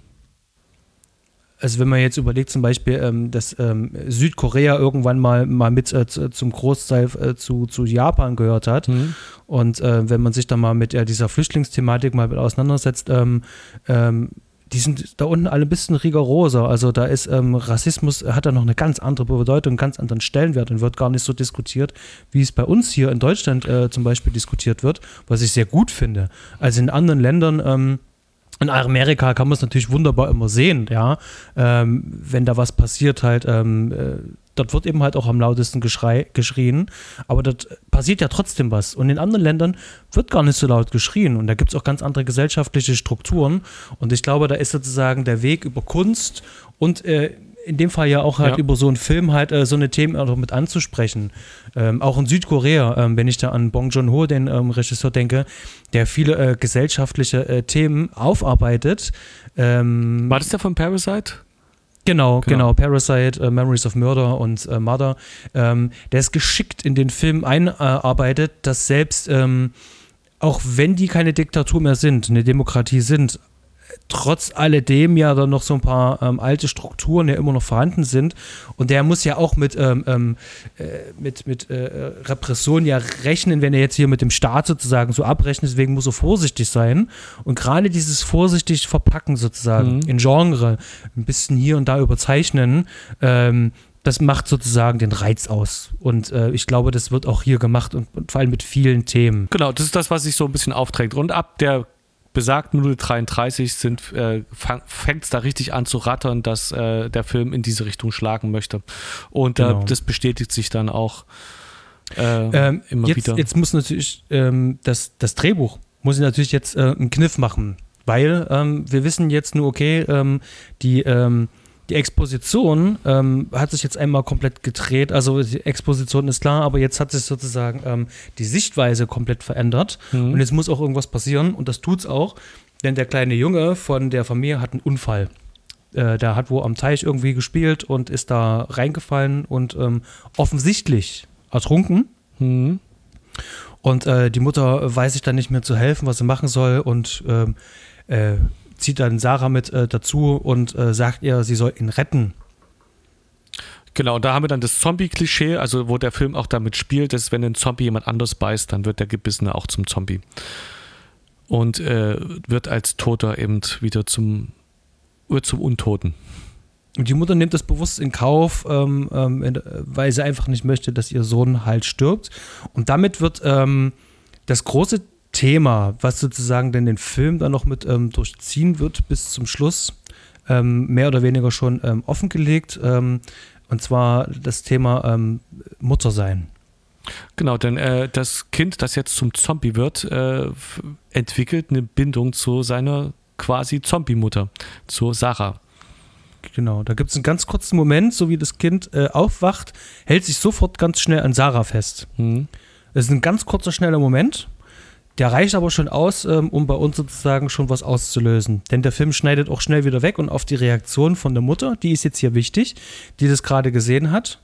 Also, wenn man jetzt überlegt, zum Beispiel, ähm, dass ähm, Südkorea irgendwann mal, mal mit äh, zu, zum Großteil äh, zu, zu Japan gehört hat. Hm. Und äh, wenn man sich dann mal mit äh, dieser Flüchtlingsthematik mal auseinandersetzt, ähm, ähm, die sind da unten alle ein bisschen rigoroser. Also da ist ähm, Rassismus, hat da noch eine ganz andere Bedeutung, einen ganz anderen Stellenwert und wird gar nicht so diskutiert, wie es bei uns hier in Deutschland äh, zum Beispiel diskutiert wird, was ich sehr gut finde. Also in anderen Ländern, ähm, in Amerika kann man es natürlich wunderbar immer sehen, ja, ähm, wenn da was passiert halt, ähm, äh, dort wird eben halt auch am lautesten geschrei, geschrien, aber dort passiert ja trotzdem was. Und in anderen Ländern wird gar nicht so laut geschrien. Und da gibt es auch ganz andere gesellschaftliche Strukturen. Und ich glaube, da ist sozusagen der Weg über Kunst und äh, in dem Fall ja auch halt ja. über so einen Film halt äh, so eine Themen auch mit anzusprechen. Ähm, auch in Südkorea, ähm, wenn ich da an Bong Joon-ho, den ähm, Regisseur, denke, der viele äh, gesellschaftliche äh, Themen aufarbeitet. Ähm, War das der von Parasite? Genau, genau, genau. Parasite, uh, Memories of Murder und uh, Mother. Ähm, der ist geschickt in den Film einarbeitet, dass selbst, ähm, auch wenn die keine Diktatur mehr sind, eine Demokratie sind, trotz alledem ja dann noch so ein paar ähm, alte Strukturen ja immer noch vorhanden sind. Und der muss ja auch mit, ähm, ähm, äh, mit, mit äh, Repression ja rechnen, wenn er jetzt hier mit dem Staat sozusagen so abrechnet. Deswegen muss er vorsichtig sein. Und gerade dieses vorsichtig verpacken sozusagen mhm. in Genre, ein bisschen hier und da überzeichnen, ähm, das macht sozusagen den Reiz aus. Und äh, ich glaube, das wird auch hier gemacht und, und vor allem mit vielen Themen. Genau, das ist das, was sich so ein bisschen aufträgt. Und ab der besagten Minute dreiunddreißig sind, äh, fängt es da richtig an zu rattern, dass äh, der Film in diese Richtung schlagen möchte. Und äh, genau. das bestätigt sich dann auch äh, ähm, immer jetzt, wieder. Jetzt muss natürlich ähm, das, das Drehbuch, muss ich natürlich jetzt äh, einen Kniff machen, weil ähm, wir wissen jetzt nur, okay, ähm, die ähm, Die Exposition ähm, hat sich jetzt einmal komplett gedreht, also die Exposition ist klar, aber jetzt hat sich sozusagen ähm, die Sichtweise komplett verändert mhm. und jetzt muss auch irgendwas passieren und das tut's auch, denn der kleine Junge von der Familie hat einen Unfall. Äh, der hat wo am Teich irgendwie gespielt und ist da reingefallen und ähm, offensichtlich ertrunken. Mhm. Und äh, die Mutter weiß sich dann nicht mehr zu helfen, was sie machen soll und ähm, äh, zieht dann Sarah mit äh, dazu und äh, sagt ihr, sie soll ihn retten. Genau, und da haben wir dann das Zombie-Klischee, also wo der Film auch damit spielt, dass wenn ein Zombie jemand anders beißt, dann wird der Gebissene auch zum Zombie. Und äh, wird als Toter eben wieder zum, wird zum Untoten. Und die Mutter nimmt das bewusst in Kauf, ähm, ähm, weil sie einfach nicht möchte, dass ihr Sohn halt stirbt. Und damit wird ähm, das große Thema, was sozusagen denn den Film dann noch mit ähm, durchziehen wird bis zum Schluss, ähm, mehr oder weniger schon ähm, offengelegt. Ähm, und zwar das Thema ähm, Muttersein. Genau, denn äh, das Kind, das jetzt zum Zombie wird, äh, f- entwickelt eine Bindung zu seiner quasi Zombie-Mutter, zu Sarah. Genau, da gibt es einen ganz kurzen Moment, so wie das Kind äh, aufwacht, hält sich sofort ganz schnell an Sarah fest. Mhm. Das ist ein ganz kurzer, schneller Moment. Der reicht aber schon aus, ähm, um bei uns sozusagen schon was auszulösen. Denn der Film schneidet auch schnell wieder weg und auf die Reaktion von der Mutter, die ist jetzt hier wichtig, die das gerade gesehen hat.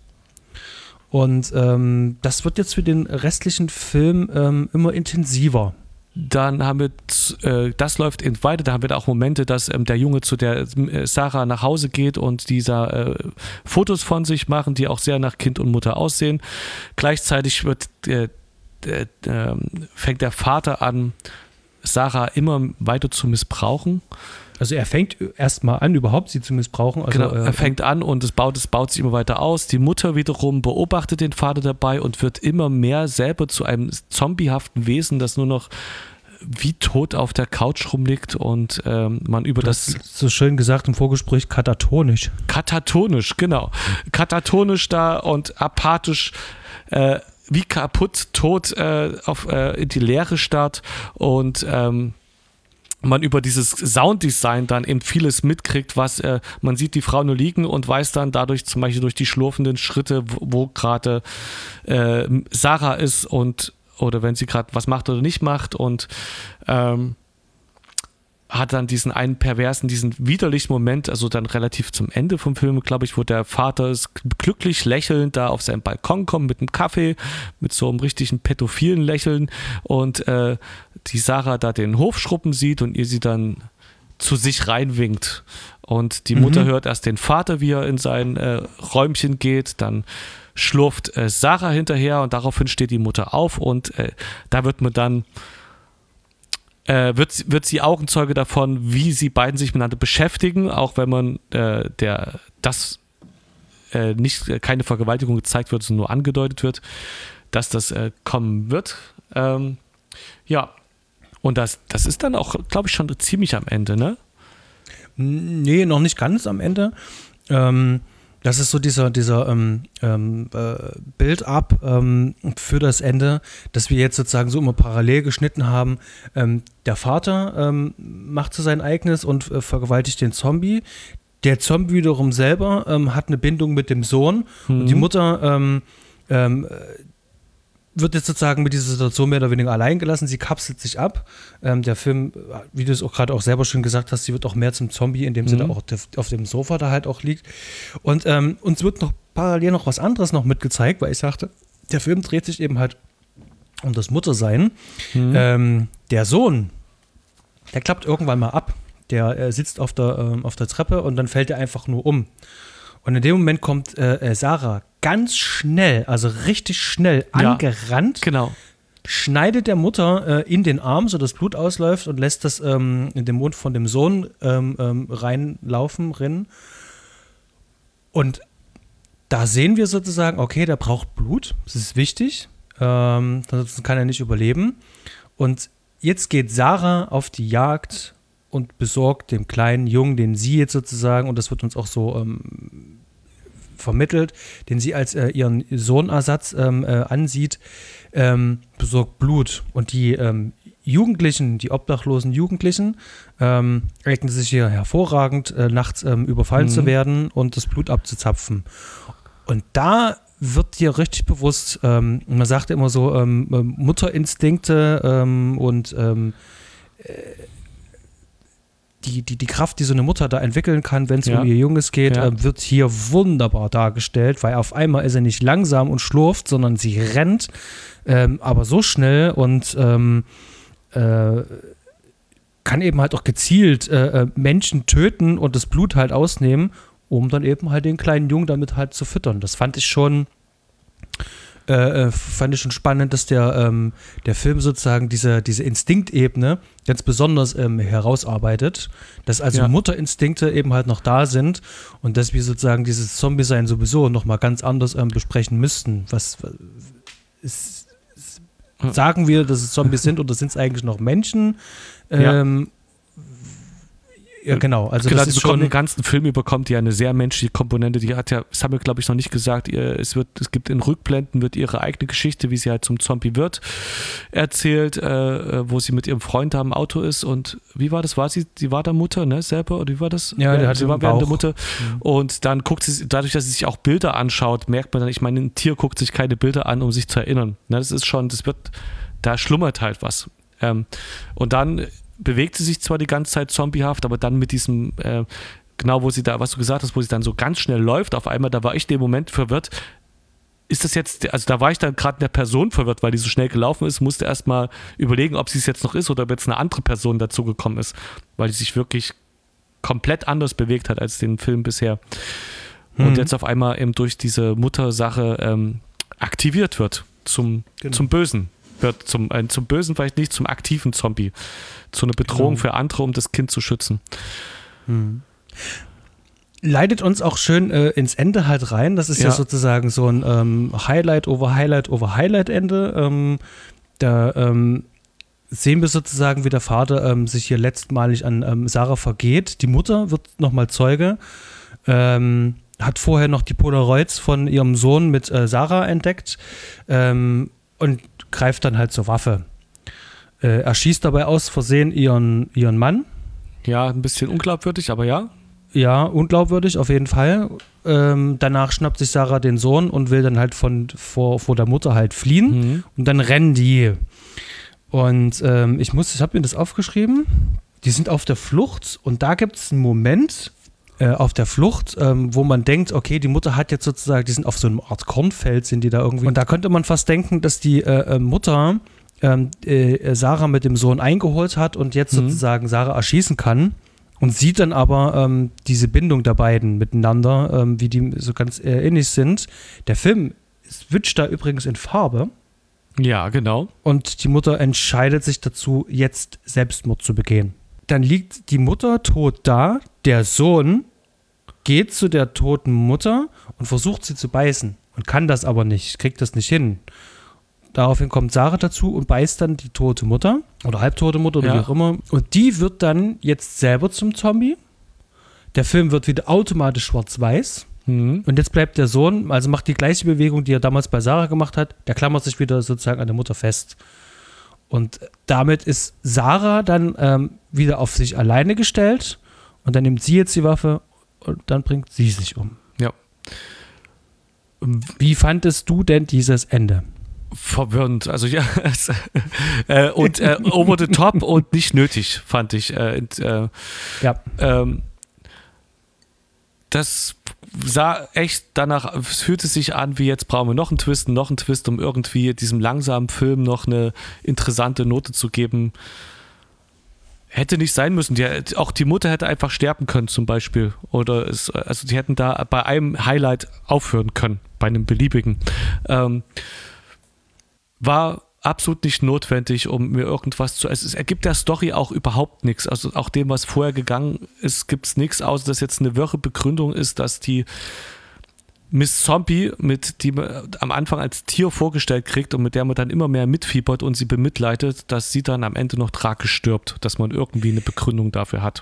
Und ähm, das wird jetzt für den restlichen Film ähm, immer intensiver. Dann haben wir, äh, das läuft in weiter, da haben wir da auch Momente, dass ähm, der Junge zu der äh, Sarah nach Hause geht und dieser äh, Fotos von sich machen, die auch sehr nach Kind und Mutter aussehen. Gleichzeitig wird äh, äh, äh, fängt der Vater an, Sarah immer weiter zu missbrauchen. Also er fängt erstmal an, überhaupt sie zu missbrauchen. Also, genau, er fängt an und es baut, es baut sich immer weiter aus. Die Mutter wiederum beobachtet den Vater dabei und wird immer mehr selber zu einem zombiehaften Wesen, das nur noch wie tot auf der Couch rumliegt und ähm, man über das... das so schön gesagt im Vorgespräch, katatonisch. Katatonisch, genau. Katatonisch da und apathisch äh, wie kaputt, tot äh, auf, äh, in die Leere starrt und ähm, man über dieses Sounddesign dann eben vieles mitkriegt, was äh, man sieht die Frau nur liegen und weiß dann dadurch zum Beispiel durch die schlurfenden Schritte, wo, wo gerade äh, Sarah ist und oder wenn sie gerade was macht oder nicht macht und ähm, hat dann diesen einen perversen, diesen widerlichen Moment, also dann relativ zum Ende vom Film, glaube ich, wo der Vater ist glücklich lächelnd da auf seinen Balkon kommt mit einem Kaffee, mit so einem richtigen pädophilen Lächeln und äh, die Sarah da den Hofschruppen sieht und ihr sie dann zu sich reinwinkt. Und die mhm. Mutter hört erst den Vater, wie er in sein äh, Räumchen geht, dann schlurft äh, Sarah hinterher und daraufhin steht die Mutter auf und äh, da wird man dann Äh, wird, wird sie Augenzeuge davon, wie sie beiden sich miteinander beschäftigen, auch wenn man äh, der das äh, nicht äh, keine Vergewaltigung gezeigt wird, sondern nur angedeutet wird, dass das äh, kommen wird. Ähm, ja, und das, das ist dann auch, glaube ich, schon ziemlich am Ende, ne? Nee, noch nicht ganz am Ende. Ähm, das ist so dieser, dieser ähm, ähm, äh, Build-up ähm, für das Ende, dass wir jetzt sozusagen so immer parallel geschnitten haben. Ähm, der Vater ähm, macht so sein eigenes und äh, vergewaltigt den Zombie. Der Zombie wiederum selber ähm, hat eine Bindung mit dem Sohn mhm. und die Mutter ähm, ähm, wird jetzt sozusagen mit dieser Situation mehr oder weniger allein gelassen. Sie kapselt sich ab. Ähm, der Film, wie du es auch gerade auch selber schon gesagt hast, sie wird auch mehr zum Zombie, in dem mhm. Sinne auch auf dem Sofa da halt auch liegt. Und ähm, uns wird noch parallel noch was anderes noch mitgezeigt, weil ich sagte, der Film dreht sich eben halt um das Muttersein. Mhm. Ähm, der Sohn, der klappt irgendwann mal ab. Der äh, sitzt auf der, ähm, auf der Treppe und dann fällt er einfach nur um. Und in dem Moment kommt äh, Sarah ganz schnell, also richtig schnell ja, angerannt, genau. schneidet der Mutter äh, in den Arm, sodass Blut ausläuft und lässt das ähm, in den Mund von dem Sohn ähm, ähm, reinlaufen, rinnen. Und da sehen wir sozusagen, okay, der braucht Blut, das ist wichtig, ähm, ansonsten kann er nicht überleben. Und jetzt geht Sarah auf die Jagd und besorgt dem kleinen Jungen, den sie jetzt sozusagen, und das wird uns auch so ähm, vermittelt, den sie als äh, ihren Sohnersatz ähm, äh, ansieht, ähm, besorgt Blut. Und die ähm, Jugendlichen, die obdachlosen Jugendlichen, ähm, eignen sich hier hervorragend, äh, nachts ähm, überfallen mhm. zu werden und das Blut abzuzapfen. Und da wird dir richtig bewusst, ähm, man sagt immer so, ähm, Mutterinstinkte ähm, und ähm, äh, Die, die, die Kraft, die so eine Mutter da entwickeln kann, wenn es ja. um ihr Junges geht, ja. äh, wird hier wunderbar dargestellt, weil auf einmal ist er nicht langsam und schlurft, sondern sie rennt, ähm, aber so schnell und ähm, äh, kann eben halt auch gezielt äh, Menschen töten und das Blut halt ausnehmen, um dann eben halt den kleinen Jungen damit halt zu füttern. Das fand ich schon Äh, fand ich schon spannend, dass der, ähm, der Film sozusagen diese, diese Instinktebene ganz besonders ähm, herausarbeitet, dass also ja. Mutterinstinkte eben halt noch da sind und dass wir sozusagen dieses Zombie-Sein sowieso nochmal ganz anders ähm, besprechen müssten. Was ist, ist, sagen wir, dass es Zombies sind oder sind es eigentlich noch Menschen? Ähm, ja. Ja, genau. Also genau, das ist schon schon den ganzen Film überkommt die ja eine sehr menschliche Komponente. Die hat ja, das haben wir glaube ich noch nicht gesagt, ihr, es wird, es gibt in Rückblenden wird ihre eigene Geschichte, wie sie halt zum Zombie wird, erzählt, äh, wo sie mit ihrem Freund da im Auto ist und wie war das? War sie, sie war da Mutter, ne, selber oder wie war das? Ja, der hat sie war während der Mutter mhm. und dann guckt sie, dadurch, dass sie sich auch Bilder anschaut, merkt man dann, ich meine, ein Tier guckt sich keine Bilder an, um sich zu erinnern. Ne, das ist schon, das wird, da schlummert halt was. Ähm, und dann bewegt sie sich zwar die ganze Zeit zombiehaft, aber dann mit diesem, äh, genau wo sie da, was du gesagt hast, wo sie dann so ganz schnell läuft, auf einmal, da war ich den Moment verwirrt, ist das jetzt, also da war ich dann gerade in der Person verwirrt, weil die so schnell gelaufen ist, musste erst mal überlegen, ob sie es jetzt noch ist oder ob jetzt eine andere Person dazugekommen ist, weil die sich wirklich komplett anders bewegt hat als den Film bisher. Mhm. Und jetzt auf einmal eben durch diese Muttersache ähm, aktiviert wird zum, genau. zum Bösen. wird. Zum, äh, zum Bösen vielleicht nicht, zum aktiven Zombie. Zu einer Bedrohung Genau. für andere, um das Kind zu schützen. Hm. Leitet uns auch schön äh, ins Ende halt rein. Das ist ja, Ja. sozusagen so ein ähm, Highlight over Highlight over Highlight Ende. Ähm, da ähm, sehen wir sozusagen, wie der Vater ähm, sich hier letztmalig an ähm, Sarah vergeht. Die Mutter wird nochmal Zeuge. Ähm, hat vorher noch die Polaroids von ihrem Sohn mit äh, Sarah entdeckt ähm, und greift dann halt zur Waffe. Äh, er schießt dabei aus Versehen ihren, ihren Mann. Ja, ein bisschen unglaubwürdig, aber ja. Ja, unglaubwürdig, auf jeden Fall. Ähm, danach schnappt sich Sarah den Sohn und will dann halt von, vor, vor der Mutter halt fliehen. Mhm. Und dann rennen die. Und ähm, ich muss, ich habe mir das aufgeschrieben. Die sind auf der Flucht und da gibt es einen Moment äh, auf der Flucht, ähm, wo man denkt, okay, die Mutter hat jetzt sozusagen, die sind auf so einem Art Kornfeld, sind die da irgendwie. Und da könnte man fast denken, dass die äh, äh, Mutter ähm, äh, Sarah mit dem Sohn eingeholt hat und jetzt Mhm. sozusagen Sarah erschießen kann. Und sieht dann aber ähm, diese Bindung der beiden miteinander, ähm, wie die so ganz äh, ähnlich sind. Der Film switcht da übrigens in Farbe. Ja, genau. Und die Mutter entscheidet sich dazu, jetzt Selbstmord zu begehen. Dann liegt die Mutter tot da. Der Sohn geht zu der toten Mutter und versucht sie zu beißen. Und kann das aber nicht, kriegt das nicht hin. Daraufhin kommt Sarah dazu und beißt dann die tote Mutter oder halbtote Mutter oder Ja. wie auch immer. Und die wird dann jetzt selber zum Zombie. Der Film wird wieder automatisch schwarz-weiß. Mhm. Und jetzt bleibt der Sohn, also macht die gleiche Bewegung, die er damals bei Sarah gemacht hat. Der klammert sich wieder sozusagen an der Mutter fest. Und damit ist Sarah dann ähm, wieder auf sich alleine gestellt. Und dann nimmt sie jetzt die Waffe und dann bringt sie sich um. Ja. Wie fandest du denn dieses Ende? Verwirrend, also ja, es, äh, und äh, over the top und nicht nötig, fand ich. Äh, und, äh, Ja. ähm, das sah echt danach, es fühlte sich an, wie jetzt brauchen wir noch einen Twist, noch einen Twist, um irgendwie diesem langsamen Film noch eine interessante Note zu geben. Hätte nicht sein müssen. Die, auch die Mutter hätte einfach sterben können zum Beispiel. Oder es, also die hätten da bei einem Highlight aufhören können, bei einem beliebigen. Ähm, war absolut nicht notwendig, um mir irgendwas zu... Also es ergibt der Story auch überhaupt nichts. Also auch dem, was vorher gegangen ist, gibt es nichts, außer dass jetzt eine wirre Begründung ist, dass die Miss Zombie, mit die man am Anfang als Tier vorgestellt kriegt und mit der man dann immer mehr mitfiebert und sie bemitleidet, dass sie dann am Ende noch tragisch stirbt, dass man irgendwie eine Begründung dafür hat.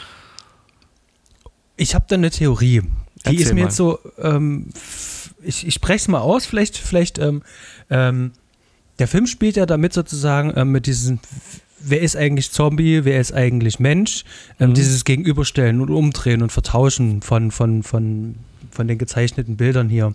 Ich habe da eine Theorie. Die Erzähl ist mir mal. jetzt so, ähm, f- ich, ich spreche es mal aus, vielleicht, vielleicht, ähm, ähm, der Film spielt ja damit sozusagen ähm, mit diesen, wer ist eigentlich Zombie, wer ist eigentlich Mensch, ähm, Mhm. dieses Gegenüberstellen und Umdrehen und Vertauschen von, von, von, von den gezeichneten Bildern hier.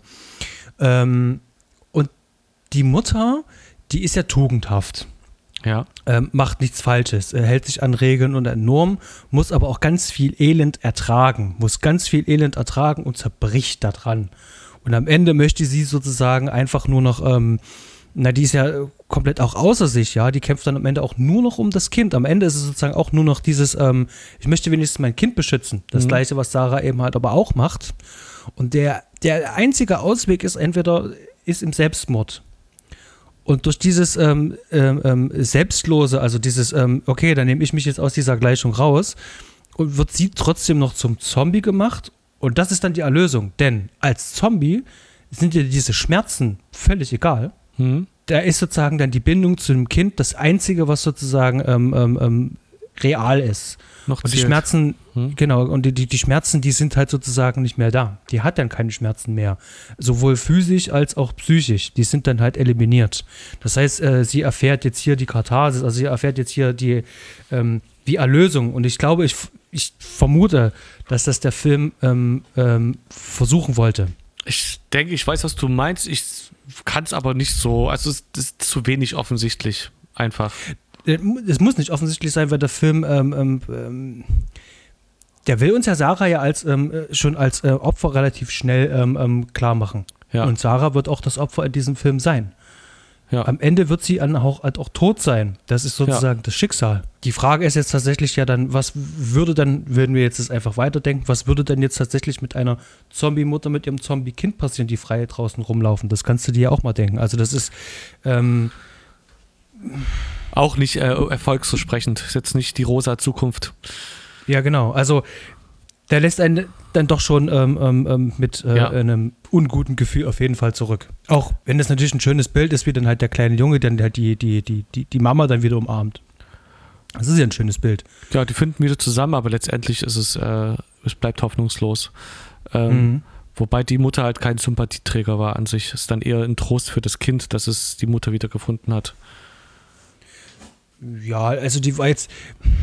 Ähm, und die Mutter, die ist ja tugendhaft. Ja. Ähm, macht nichts Falsches, äh, hält sich an Regeln und an Normen, muss aber auch ganz viel Elend ertragen, muss ganz viel Elend ertragen und zerbricht daran. Und am Ende möchte sie sozusagen einfach nur noch, ähm, na, die ist ja komplett auch außer sich, ja, die kämpft dann am Ende auch nur noch um das Kind. Am Ende ist es sozusagen auch nur noch dieses, ähm, ich möchte wenigstens mein Kind beschützen. Das Mhm. Gleiche, was Sarah eben halt aber auch macht. Und der, der einzige Ausweg ist entweder, ist im Selbstmord. Und durch dieses ähm, ähm, ähm, Selbstlose, also dieses, ähm, okay, dann nehme ich mich jetzt aus dieser Gleichung raus, und wird sie trotzdem noch zum Zombie gemacht. Und das ist dann die Erlösung. Denn als Zombie sind dir diese Schmerzen völlig egal. Mhm. Da ist sozusagen dann die Bindung zu dem Kind das Einzige, was sozusagen ähm, ähm, ähm, real ist. Noch Und die zählt. Schmerzen, Hm. genau, und die, die, die Schmerzen, die sind halt sozusagen nicht mehr da. Die hat dann keine Schmerzen mehr. Sowohl physisch als auch psychisch. Die sind dann halt eliminiert. Das heißt, äh, sie erfährt jetzt hier die Katharsis, also sie erfährt jetzt hier die, ähm, die Erlösung. Und ich glaube, ich, ich vermute, dass das der Film ähm, ähm, versuchen wollte. Ich denke, ich weiß, was du meinst. Ich kann es aber nicht so. Also es ist zu wenig offensichtlich. Einfach. Es muss nicht offensichtlich sein, weil der Film, ähm, ähm, ähm, der will uns ja Sarah ja als, ähm, äh, schon als äh, Opfer relativ schnell ähm, ähm, klar machen. Ja. Und Sarah wird auch das Opfer in diesem Film sein. Ja. Am Ende wird sie an auch, halt auch tot sein. Das ist sozusagen das Schicksal. Die Frage ist jetzt tatsächlich ja dann, was würde dann, wenn wir jetzt das einfach weiterdenken, was würde denn jetzt tatsächlich mit einer Zombie-Mutter mit ihrem Zombie-Kind passieren, die frei draußen rumlaufen? Das kannst du dir ja auch mal denken. Also das ist, ähm, auch nicht äh, erfolgsversprechend. Ist jetzt nicht die rosa Zukunft. Ja, genau. Also der lässt einen dann doch schon ähm, ähm, mit äh, ja. einem unguten Gefühl auf jeden Fall zurück. Auch wenn das natürlich ein schönes Bild ist, wie dann halt der kleine Junge dann halt die, die, die, die, die Mama dann wieder umarmt. Das ist ja ein schönes Bild. Ja, die finden wieder zusammen, aber letztendlich ist es, äh, es bleibt hoffnungslos. Ähm, mhm. Wobei die Mutter halt kein Sympathieträger war an sich. Ist dann eher ein Trost für das Kind, dass es die Mutter wieder gefunden hat. Ja, also die war jetzt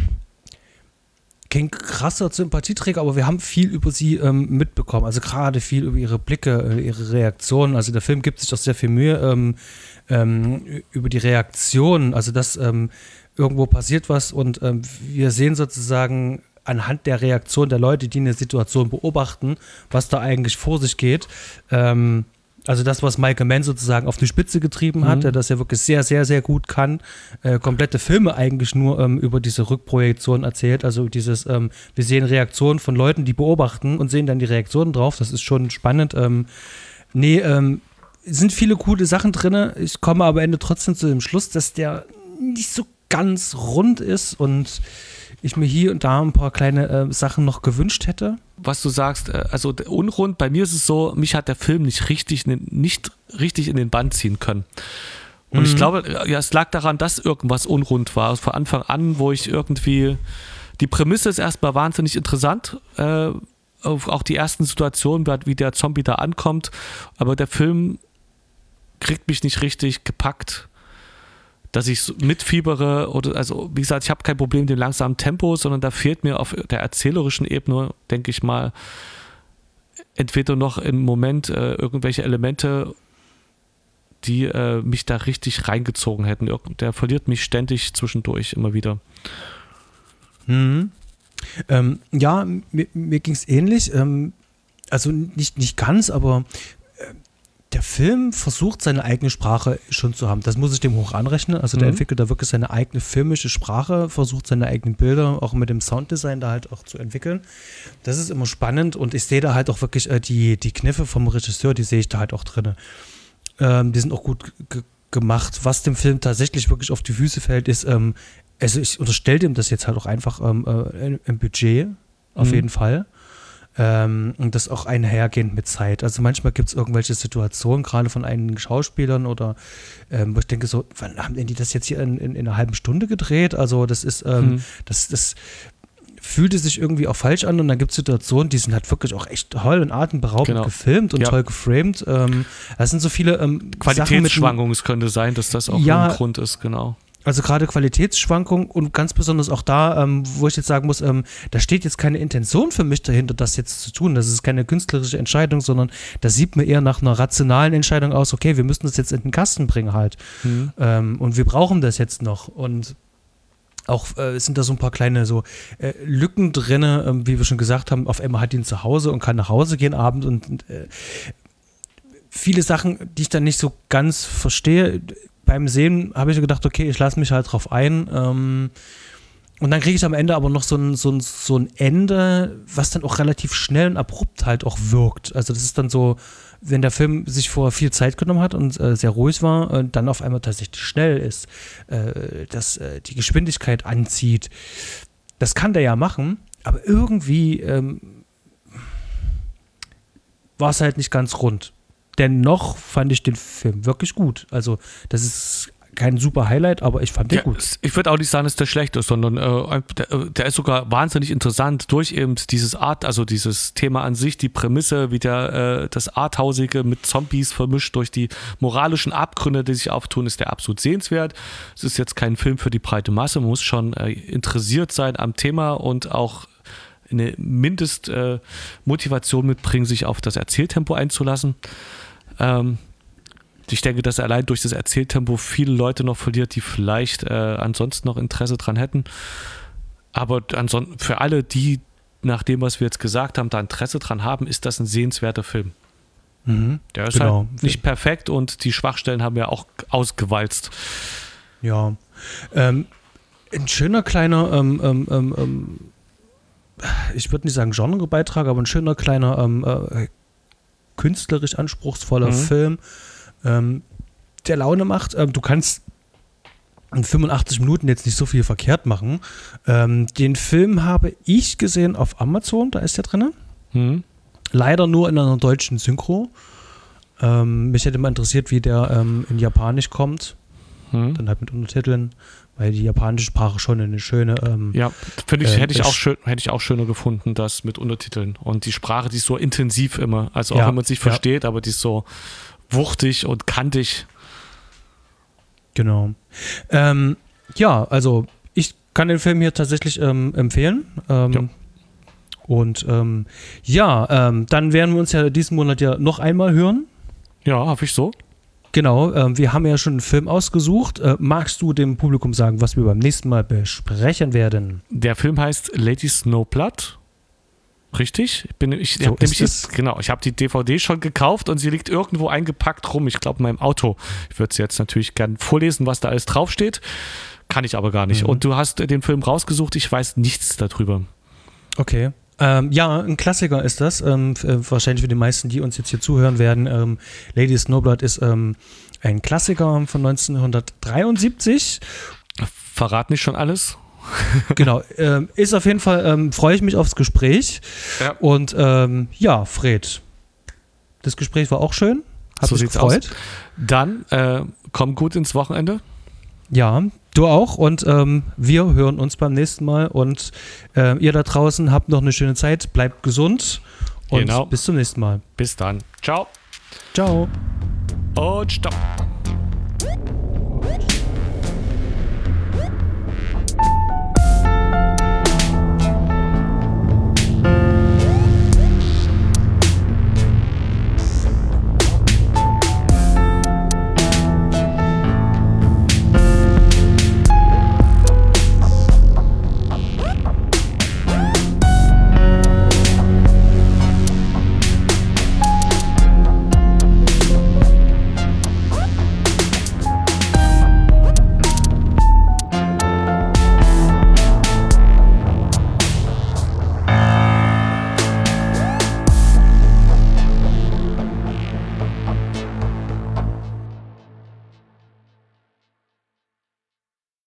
kein krasser Sympathieträger, aber wir haben viel über sie ähm, mitbekommen. Also gerade viel über ihre Blicke, ihre Reaktionen. Also der Film gibt sich auch sehr viel Mühe ähm, ähm, über die Reaktionen. Also dass ähm, irgendwo passiert was und ähm, wir sehen sozusagen anhand der Reaktion der Leute, die eine Situation beobachten, was da eigentlich vor sich geht. Ähm, also das, was Michael Mann sozusagen auf die Spitze getrieben hat, mhm. der das ja wirklich sehr, sehr, sehr gut kann. Äh, komplette Filme eigentlich nur ähm, über diese Rückprojektion erzählt. Also dieses, ähm, wir sehen Reaktionen von Leuten, die beobachten und sehen dann die Reaktionen drauf. Das ist schon spannend. Ähm, nee, ähm, sind viele coole Sachen drin. Ich komme aber am Ende trotzdem zu dem Schluss, dass der nicht so ganz rund ist und ich mir hier und da ein paar kleine äh, Sachen noch gewünscht hätte. Was du sagst, äh, also unrund, bei mir ist es so, mich hat der Film nicht richtig, nicht richtig in den Bann ziehen können. Und mhm. ich glaube, ja, es lag daran, dass irgendwas unrund war. Von Anfang an, wo ich irgendwie, die Prämisse ist erstmal wahnsinnig interessant, äh, auch die ersten Situationen, wie der Zombie da ankommt, aber der Film kriegt mich nicht richtig gepackt, dass ich mitfiebere oder, also wie gesagt, ich habe kein Problem mit dem langsamen Tempo, sondern da fehlt mir auf der erzählerischen Ebene, denke ich mal, entweder noch im Moment äh, irgendwelche Elemente, die äh, mich da richtig reingezogen hätten. Der verliert mich ständig zwischendurch immer wieder. Mhm. Ähm, ja, mir, mir ging es ähnlich. Ähm, also nicht, nicht ganz, aber der Film versucht, seine eigene Sprache schon zu haben. Das muss ich dem hoch anrechnen. Also der mhm. entwickelt da wirklich seine eigene filmische Sprache, versucht seine eigenen Bilder auch mit dem Sounddesign da halt auch zu entwickeln. Das ist immer spannend und ich sehe da halt auch wirklich äh, die, die Kniffe vom Regisseur, die sehe ich da halt auch drin. Ähm, die sind auch gut g- gemacht. Was dem Film tatsächlich wirklich auf die Füße fällt, ist, ähm, also ich unterstelle dem das jetzt halt auch einfach ähm, äh, im Budget, auf mhm. jeden Fall. Ähm, und das auch einhergehend mit Zeit. Also manchmal gibt es irgendwelche Situationen, gerade von einigen Schauspielern oder ähm, wo ich denke so, wann haben denn die das jetzt hier in, in, in einer halben Stunde gedreht? Also das ist, ähm, mhm. das, das fühlte sich irgendwie auch falsch an und dann gibt es Situationen, die sind halt wirklich auch echt toll und atemberaubend genau. gefilmt und ja. toll geframed. Ähm, das sind so viele ähm, Qualitätsschwankungen, es könnte sein, dass das auch ja, ein Grund ist, genau. Also gerade Qualitätsschwankungen und ganz besonders auch da, ähm, wo ich jetzt sagen muss, ähm, da steht jetzt keine Intention für mich dahinter, das jetzt zu tun. Das ist keine künstlerische Entscheidung, sondern das sieht mir eher nach einer rationalen Entscheidung aus, okay, wir müssen das jetzt in den Kasten bringen halt. Mhm. Ähm, und wir brauchen das jetzt noch. Und auch äh, sind da so ein paar kleine so äh, Lücken drin, äh, wie wir schon gesagt haben, auf einmal hat ihn zu Hause und kann nach Hause gehen abends und, und äh, viele Sachen, die ich dann nicht so ganz verstehe. Beim Sehen habe ich gedacht, okay, ich lasse mich halt drauf ein. Ähm, und dann kriege ich am Ende aber noch so ein, so, ein, so ein Ende, was dann auch relativ schnell und abrupt halt auch wirkt. Also das ist dann so, wenn der Film sich vor viel Zeit genommen hat und äh, sehr ruhig war und dann auf einmal tatsächlich schnell ist, äh, dass äh, die Geschwindigkeit anzieht. Das kann der ja machen, aber irgendwie ähm, war es halt nicht ganz rund. Dennoch fand ich den Film wirklich gut. Also das ist kein super Highlight, aber ich fand den ja, gut. Ich würde auch nicht sagen, dass der schlecht ist, sondern äh, der, der ist sogar wahnsinnig interessant durch eben dieses Art, also dieses Thema an sich, die Prämisse, wie der äh, das Arthausige mit Zombies vermischt durch die moralischen Abgründe, die sich auftun, ist der absolut sehenswert. Es ist jetzt kein Film für die breite Masse, man muss schon äh, interessiert sein am Thema und auch eine Mindestmotivation äh, mitbringen, sich auf das Erzähltempo einzulassen. Ähm, ich denke, dass er allein durch das Erzähltempo viele Leute noch verliert, die vielleicht äh, ansonsten noch Interesse dran hätten. Aber ansonsten für alle, die nach dem, was wir jetzt gesagt haben, da Interesse dran haben, ist das ein sehenswerter Film. Mhm, Der ist genau. halt nicht perfekt und die Schwachstellen haben wir auch ausgewalzt. Ja, ähm, ein schöner kleiner ähm, ähm, ähm, ich würde nicht sagen Genrebeitrag, aber ein schöner kleiner ähm, äh, künstlerisch anspruchsvoller mhm. Film, ähm, der Laune macht. Ähm, du kannst in fünfundachtzig Minuten jetzt nicht so viel verkehrt machen. Ähm, den Film habe ich gesehen auf Amazon, da ist der drin. Hm. Leider nur in einer deutschen Synchro. Ähm, mich hätte mal interessiert, wie der ähm, in Japanisch kommt. Hm. Dann halt mit Untertiteln, weil die japanische Sprache schon eine schöne. Ähm, ja, finde ich, äh, hätte ich auch schön, hätte ich auch schöner gefunden, das mit Untertiteln. Und die Sprache, die ist so intensiv immer. Also auch ja, wenn man es nicht ja. versteht, aber die ist so wuchtig und kantig. Genau. Ähm, ja, also ich kann den Film hier tatsächlich ähm, empfehlen. Ähm, ja. Und ähm, ja, ähm, dann werden wir uns ja diesen Monat ja noch einmal hören. Ja, hoffe ich so. Genau, ähm, wir haben ja schon einen Film ausgesucht. Äh, magst du dem Publikum sagen, was wir beim nächsten Mal besprechen werden? Der Film heißt Lady Snowblood. Richtig? Ich bin, ich so hab nämlich jetzt, genau, ich habe die D V D schon gekauft und sie liegt irgendwo eingepackt rum. Ich glaube in meinem Auto. Ich würde sie jetzt natürlich gerne vorlesen, was da alles draufsteht. Kann ich aber gar nicht. Mhm. Und du hast den Film rausgesucht, ich weiß nichts darüber. Okay. Ähm, ja, ein Klassiker ist das. Ähm, f- wahrscheinlich für die meisten, die uns jetzt hier zuhören werden. Ähm, Lady Snowblood ist ähm, ein Klassiker von neunzehnhundertdreiundsiebzig. Verrat nicht schon alles? Genau, ähm, ist auf jeden Fall, ähm, freue ich mich aufs Gespräch. Ja. Und ähm, ja, Fred, das Gespräch war auch schön. Hat so mich sieht's gefreut. aus. Dann äh, komm gut ins Wochenende. Ja, du auch. Und ähm, wir hören uns beim nächsten Mal. Und äh, ihr da draußen habt noch eine schöne Zeit. Bleibt gesund. Und genau. Bis zum nächsten Mal. Bis dann. Ciao. Ciao. Und stopp.